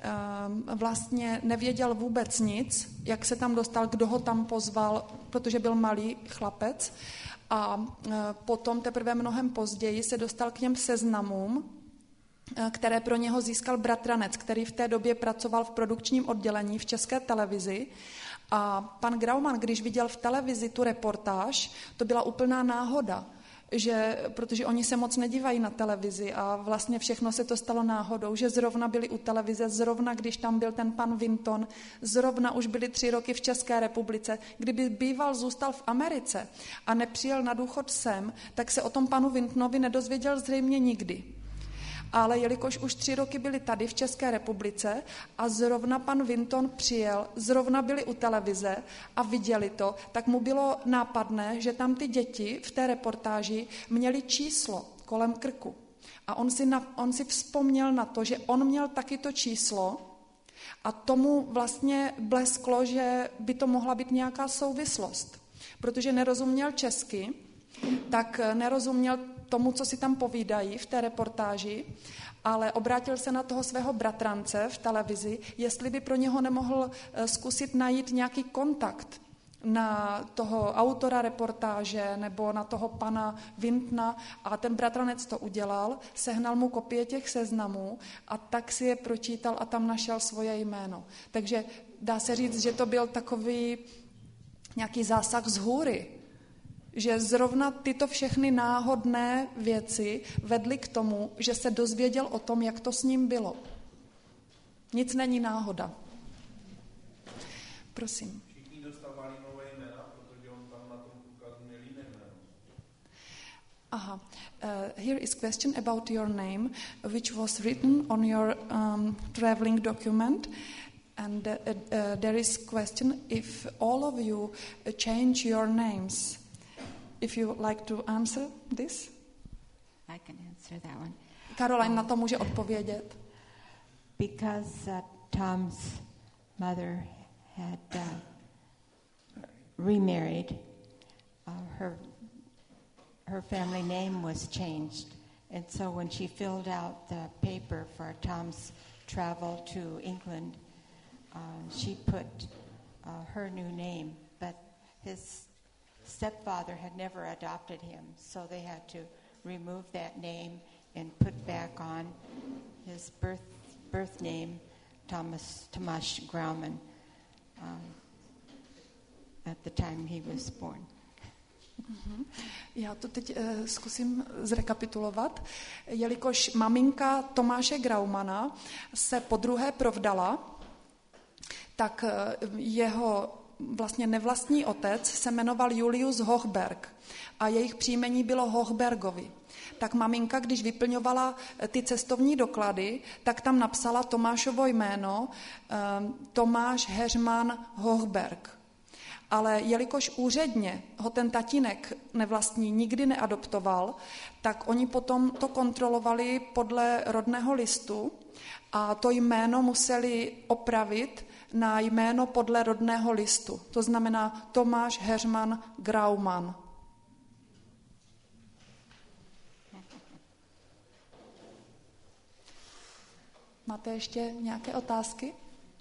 vlastně nevěděl vůbec nic, jak se tam dostal, kdo ho tam pozval, protože byl malý chlapec a potom teprve mnohem později se dostal k něm seznamům, které pro něho získal bratranec, který v té době pracoval v produkčním oddělení v České televizi. A pan Grauman, když viděl v televizi tu reportáž, to byla úplná náhoda, protože oni se moc nedívají na televizi a vlastně všechno se to stalo náhodou, že zrovna byli u televize, zrovna když tam byl ten pan Winton, zrovna už byli 3 roky v České republice. Kdyby býval zůstal v Americe a nepřijel na důchod sem, tak se o tom panu Wintonovi nedozvěděl zřejmě nikdy. Ale jelikož už 3 roky byli tady v České republice a zrovna pan Winton přijel, zrovna byli u televize a viděli to, tak mu bylo nápadné, že tam ty děti v té reportáži měly číslo kolem krku. A on si vzpomněl na to, že on měl taky to číslo a tomu vlastně blesklo, že by to mohla být nějaká souvislost. Protože nerozuměl česky, tak nerozuměl tomu, co si tam povídají v té reportáži, ale obrátil se na toho svého bratrance v televizi, jestli by pro něho nemohl zkusit najít nějaký kontakt na toho autora reportáže nebo na toho pana Wintona a ten bratranec to udělal, sehnal mu kopie těch seznamů a tak si je pročítal a tam našel svoje jméno. Takže dá se říct, že to byl takový nějaký zásah z hůry, že zrovna tyto všechny náhodné věci vedly k tomu, že se dozvěděl o tom, jak to s ním bylo. Nic není náhoda. Prosím. Všichni dostávali nové jména, protože on tam na tom ukazu měl jiné jméno. Aha. Here is question about your name, which was written on your traveling document. And there is question if all of you change your names. If you like to answer this? I can answer that one. Caroline na to může odpovědět. Because Tom's mother had remarried, her family name was changed. And so when she filled out the paper for Tom's travel to England, she put her new name, but his stepfather had never adopted him, so they had to remove that name and put back on his birth name, Tomáš Grauman, at the time he was born. Já to teď zkusím zrekapitulovat. Jelikož maminka Tomáše Graumana se podruhé provdala, tak jeho vlastně nevlastní otec se jmenoval Julius Hochberg a jejich příjmení bylo Hochbergovi. Tak maminka, když vyplňovala ty cestovní doklady, tak tam napsala Tomášovo jméno Tomáš Heřman Hochberg. Ale jelikož úředně ho ten tatínek nevlastní nikdy neadoptoval, tak oni potom to kontrolovali podle rodného listu a to jméno museli opravit na jméno podle rodného listu. To znamená Tomáš Heřman Grauman. Máte ještě nějaké otázky?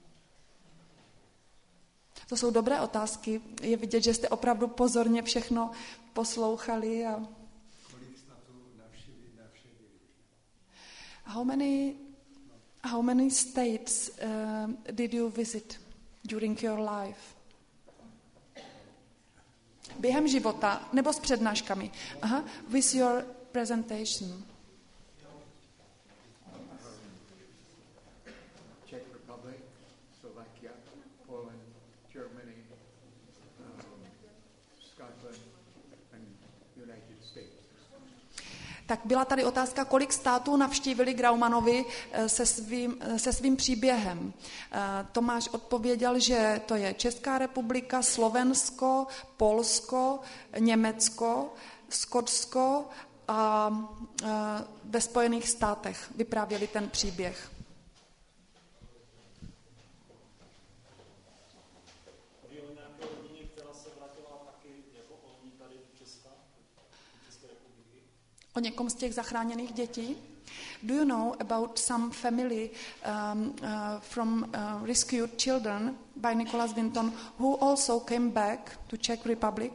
To jsou dobré otázky. Je vidět, že jste opravdu pozorně všechno poslouchali. Kolik států navštívili? How many states did you visit during your life? Během života nebo s přednáškami? Aha, with your presentation. Czech Republic, Slovakia, Poland, Germany, Scotland and United States. Tak byla tady otázka, kolik států navštívili Graumanovi se svým příběhem. Tomáš odpověděl, že to je Česká republika, Slovensko, Polsko, Německo, Skotsko a ve Spojených státech vyprávěli ten příběh. O někom z těch zachráněných dětí? Do you know about some family from rescued children by Nicholas Winton who also came back to Czech Republic?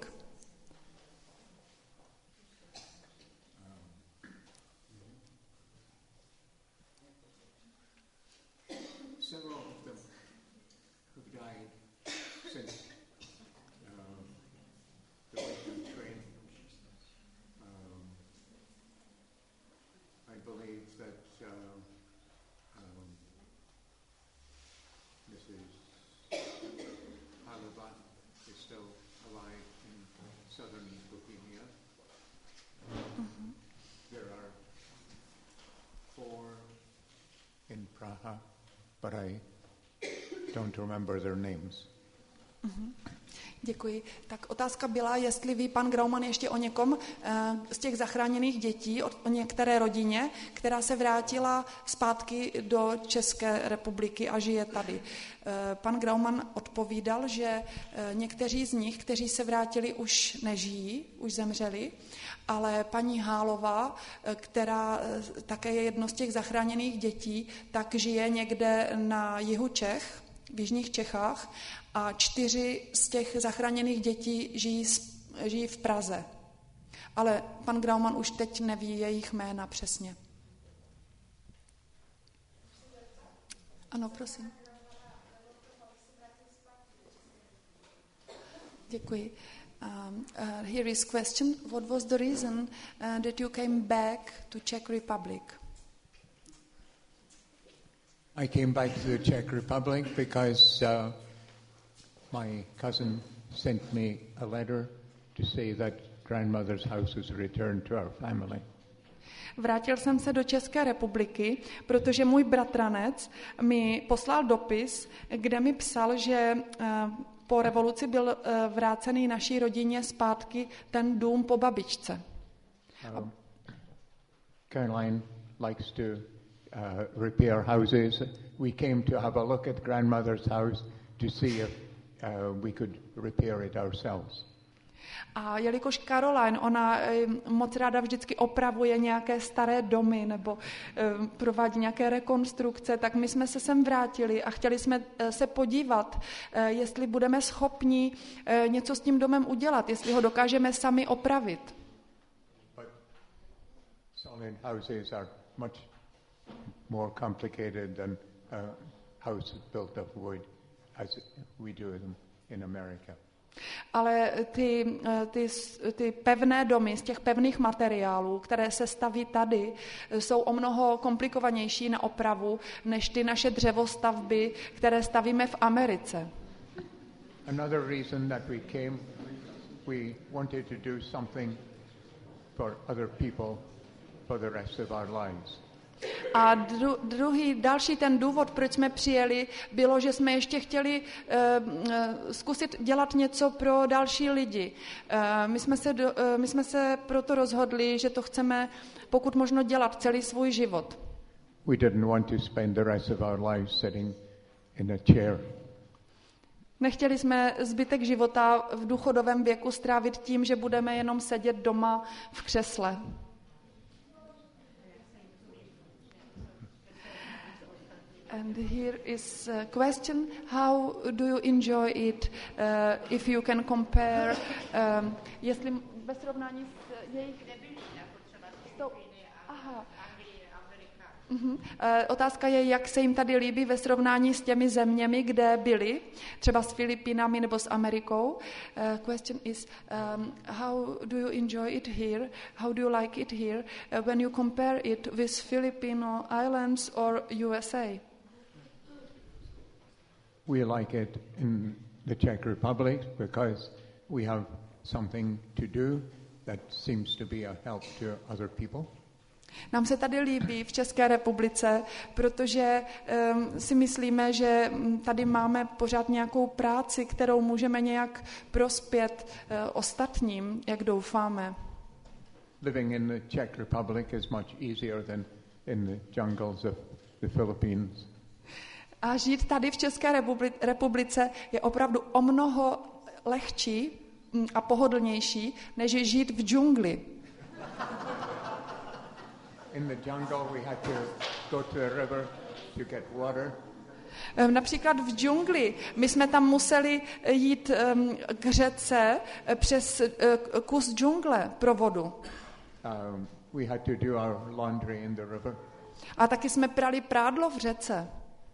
Several of them have died since the Wakeman train. I believe that Mrs. Halava is still alive in southern Bohemia. Mm-hmm. There are 4 in Praha, but I don't remember their names. Mm-hmm. Děkuji. Tak otázka byla, jestli ví pan Grauman ještě o někom z těch zachráněných dětí, o některé rodině, která se vrátila zpátky do České republiky a žije tady. Pan Grauman odpovídal, že někteří z nich, kteří se vrátili, už nežijí, už zemřeli, ale paní Hálová, která také je jedno z těch zachráněných dětí, tak žije někde na jihu Čech, v jižních Čechách a 4 z těch zachráněných dětí žijí v Praze. Ale pan Grauman už teď neví jejich jména přesně. Ano, prosím. Děkuji. Here is question. What was the reason that you came back to Czech Republic? I came back to the Czech Republic because my cousin sent me a letter to say that grandmother's house was returned to our family. Vrátil jsem se do České republiky, protože můj bratranec mi poslal dopis, kde mi psal, že po revoluci byl vrácený naší rodině zpátky ten dům po babičce. Caroline likes to repair houses. We came to have a look at grandmother's house to see if we could repair it ourselves. A jelikož Caroline, ona moc ráda vždycky opravuje nějaké staré domy nebo provádí nějaké rekonstrukce, tak my jsme se sem vrátili a chtěli jsme se podívat, jestli budeme schopni něco s tím domem udělat, jestli ho dokážeme sami opravit. Solid houses are much more complicated than a house built of wood as we do them in America. Ale ty pevné domy z těch pevných materiálů, které se staví tady, jsou o mnoho komplikovanější na opravu než ty naše dřevostavby, které stavíme v Americe. Another reason that we came, we wanted to do something for other people for the rest of our lives. A další ten důvod, proč jsme přijeli, bylo, že jsme ještě chtěli zkusit dělat něco pro další lidi. My jsme se proto rozhodli, že to chceme pokud možno dělat celý svůj život. We didn't want to spend the rest of our lives sitting in a chair. Nechtěli jsme zbytek života v důchodovém věku strávit tím, že budeme jenom sedět doma v křesle. And here is a question: how do you enjoy it? If you can compare, jestli ve srovnání s jejich... Aha. Otázka je, jak se jim tady líbí ve srovnání s těmi zeměmi, kde byli, třeba s Filipínami nebo s Amerikou. Question is, how do you enjoy it here? How do you like it here when you compare it with Filipino Islands or USA? We like it in the Czech Republic because we have something to do that seems to be a help to other people. Nám se tady líbí v České republice, protože si myslíme, že tady máme pořád nějakou práci, kterou můžeme nějak prospět ostatním, jak doufáme. Living in the Czech Republic is much easier than in the jungles of the Philippines. A žít tady v České republice je opravdu o mnoho lehčí a pohodlnější, než žít v džungli. In the jungle we had to go to the river to get water. Například v džungli. My jsme tam museli jít k řece přes kus džungle pro vodu. We had to do our laundry in the river. A taky jsme prali prádlo v řece.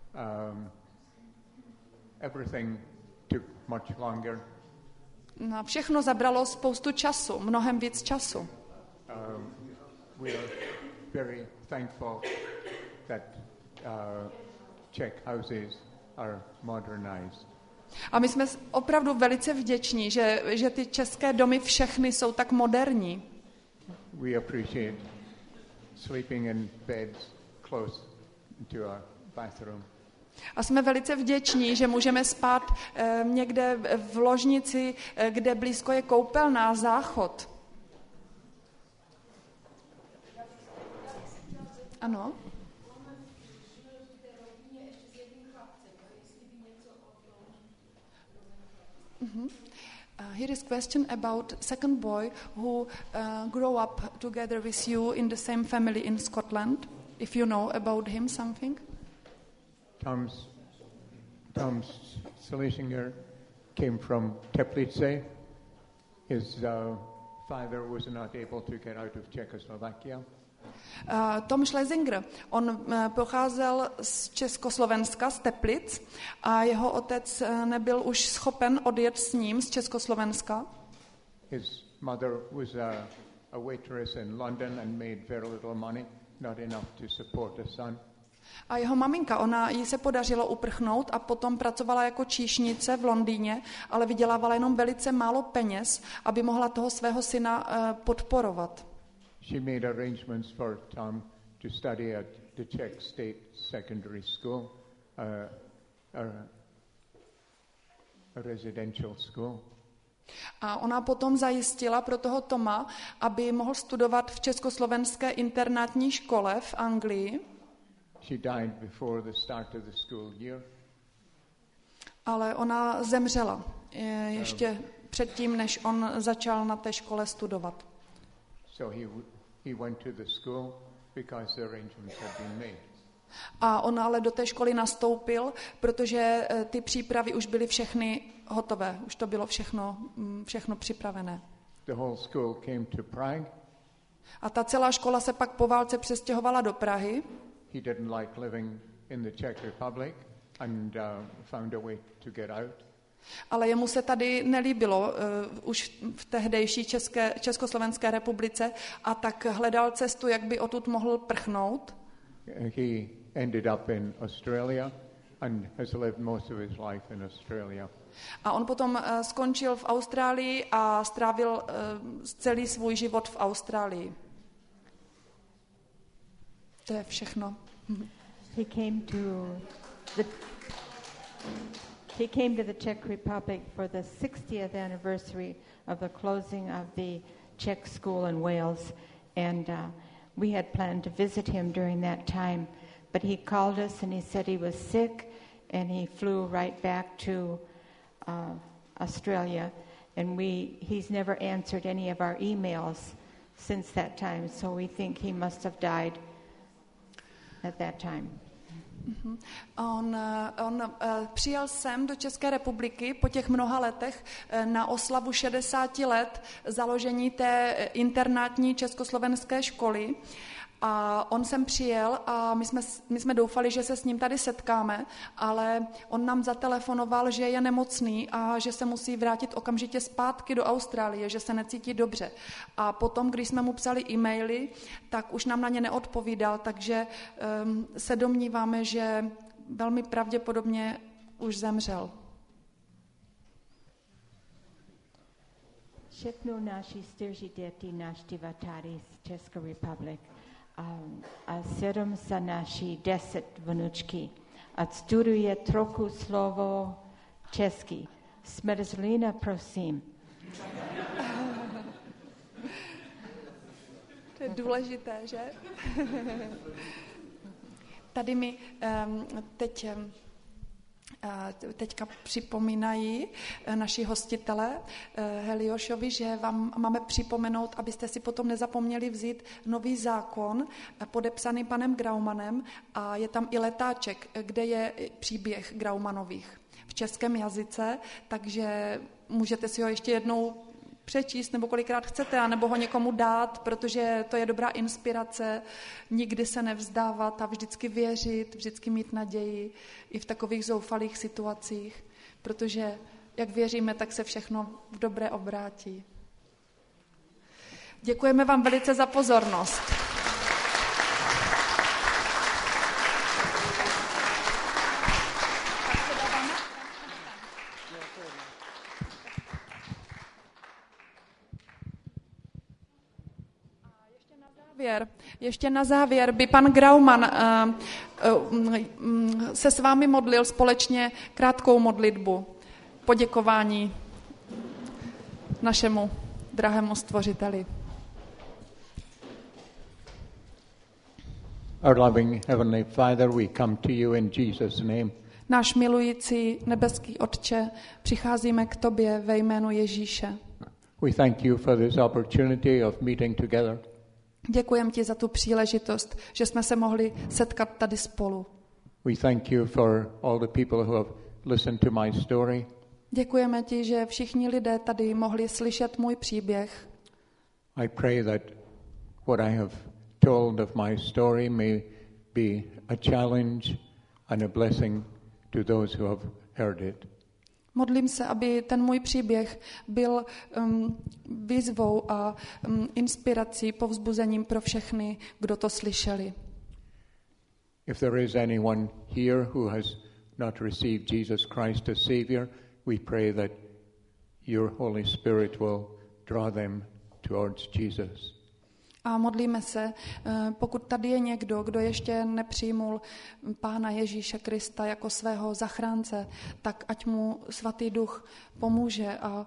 Everything took much longer. No, všechno zabralo spoustu času, mnohem víc času. We are very thankful that Czech houses are modernized. A my jsme opravdu velice vděční, že ty české domy všechny jsou tak moderní. We appreciate sleeping in beds close to our bathroom. A jsme velice vděční, že můžeme spát někde v ložnici, kde blízko je koupelná, záchod. Ano. Here is a question about second boy who grew up together with you in the same family in Scotland. If you know about him something. Tom Schlesinger came from Teplice. His father was not able to get out of Czechoslovakia. Tom Schlesinger, on pocházel z Československa, z Teplic, a jeho otec nebyl už schopen odjet s ním z Československa. His mother was a waitress in London and made very little money, not enough to support a son. A jeho maminka, jí se podařilo uprchnout a potom pracovala jako číšnice v Londýně, ale vydělávala jenom velice málo peněz, aby mohla toho svého syna podporovat. She made arrangements for Tom to study at the Czech State Secondary School, a residential school. A ona potom zajistila pro toho Toma, aby mohl studovat v československé internátní škole v Anglii. She died before the start of the school year. Ale ona zemřela ještě předtím, než on začal na té škole studovat. So he went to the school because the arrangements had been made. A on ale do té školy nastoupil, protože ty přípravy už byly všechny hotové. Už to bylo všechno připravené. The whole school came to Prague. A ta celá škola se pak po válce přestěhovala do Prahy. He didn't like living in the Czech Republic and found a way to get out. Ale jemu se tady nelíbilo už v tehdejší Československé republice a tak hledal cestu, jak by odtud mohl prchnout. He ended up in Australia and has lived most of his life in Australia. A on potom skončil v Austrálii a strávil celý svůj život v Austrálii. To je všechno. He came to the Czech Republic for the 60th anniversary of the closing of the Czech school in Wales, and we had planned to visit him during that time, but he called us and he said he was sick, and he flew right back to Australia, and he's never answered any of our emails since that time, so we think he must have died at that time. On přijel sem do České republiky po těch mnoha letech na oslavu 60 let založení té internátní československé školy. A on sem přijel a my jsme doufali, že se s ním tady setkáme, ale on nám zatelefonoval, že je nemocný a že se musí vrátit okamžitě zpátky do Austrálie, že se necítí dobře. A potom, když jsme mu psali e-maily, tak už nám na ně neodpovídal, takže se domníváme, že velmi pravděpodobně už zemřel. Všechno naši stěží děti návštěva tady z České republiky. A 7 za naši 10 vnučky. A studuje trochu slovo česky. Smrzlina, prosím. To je důležité, že? Tady mi teďka připomínají naši hostitele Heliošovi, že vám máme připomenout, abyste si potom nezapomněli vzít nový zákon podepsaný panem Graumanem a je tam i letáček, kde je příběh Graumanových v českém jazyce, takže můžete si ho ještě jednou přečíst, nebo kolikrát chcete, anebo ho někomu dát, protože to je dobrá inspirace, nikdy se nevzdávat a vždycky věřit, vždycky mít naději i v takových zoufalých situacích, protože jak věříme, tak se všechno v dobré obrátí. Děkujeme vám velice za pozornost. Ještě na závěr by pan Grauman se s vámi modlil společně krátkou modlitbu. Poděkování našemu drahému stvořiteli. Our loving Heavenly Father, we come to you in Jesus' name. Náš milující nebeský Otče, přicházíme k tobě ve jménu Ježíše. We thank you for this opportunity of meeting together. Děkujeme ti za tu příležitost, že jsme se mohli setkat tady spolu. We thank you for all the people who have listened to my story. Děkujeme ti, že všichni lidé tady mohli slyšet můj příběh. I pray that what I have told of my story may be a challenge and a blessing to those who have heard it. Modlím se, aby ten můj příběh byl výzvou a inspirací, povzbuzením pro všechny, kdo to slyšeli. If there is anyone here who has not received Jesus Christ as Savior, we pray that your Holy Spirit will draw them towards Jesus. A modlíme se, pokud tady je někdo, kdo ještě nepřijmul Pána Ježíše Krista jako svého zachránce, tak ať mu Svatý Duch pomůže a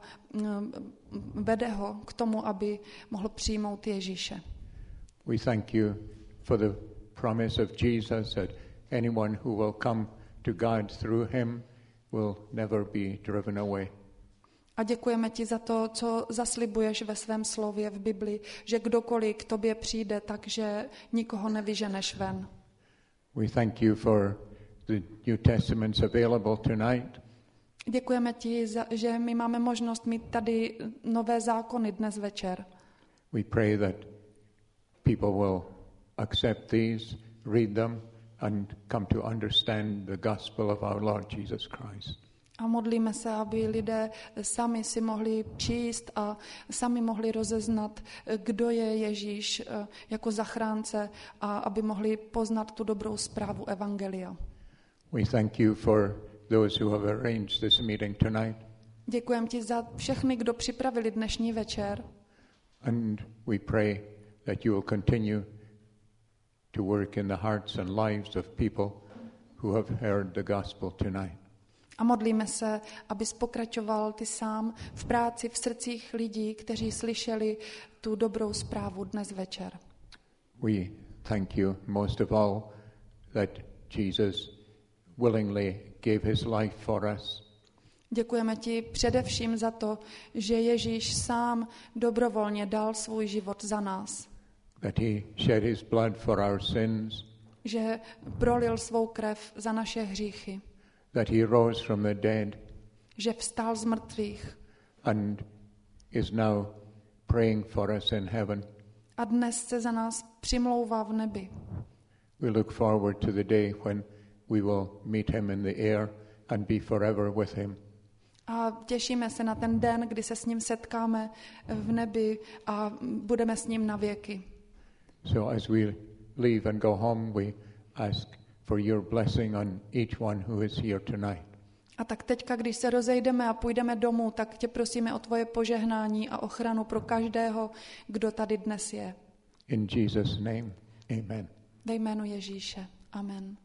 vede ho k tomu, aby mohl přijmout Ježíše. We thank you for the promise of Jesus that anyone who will come to God through him will never be driven away. A děkujeme ti za to, co zaslibuješ ve svém slově v Bibli, že kdokoliv k tobě přijde, takže nikoho nevyženeš ven. We thank you for the New Testaments available tonight. Děkujeme ti, že my máme možnost mít tady nové zákony dnes večer. We pray that people will accept these, read them, and come to understand the gospel of our Lord Jesus Christ. A modlíme se, aby lidé sami si mohli číst a sami mohli rozeznat, kdo je Ježíš jako zachránce a aby mohli poznat tu dobrou zprávu evangelia. We thank you for those who have arranged this meeting tonight. Děkujeme ti za všechny, kdo připravili dnešní večer. And we pray that you will continue to work in the hearts and lives of people who have heard the gospel tonight. A modlíme se, abys pokračoval ty sám v práci v srdcích lidí, kteří slyšeli tu dobrou zprávu dnes večer. We thank you most of all that Jesus willingly gave his life for us. Děkujeme ti především za to, že Ježíš sám dobrovolně dal svůj život za nás. That he shed his blood for our sins. Že prolil svou krev za naše hříchy. That he rose from the dead. Že vstal z mrtvých. And is now praying for us in heaven. A dnes se za nás přimlouvá v nebi. We look forward to the day when we will meet him in the air and be forever with him. A těšíme se na ten den, kdy se s ním setkáme v nebi a budeme s ním na věky. So as we leave and go home, we ask for your blessing on each one who is here tonight. A tak teďka, když se rozejdeme a půjdeme domů, tak tě prosíme o tvoje požehnání a ochranu pro každého, kdo tady dnes je. In Jesus' name, amen. Ve jménu Ježíše. Amen.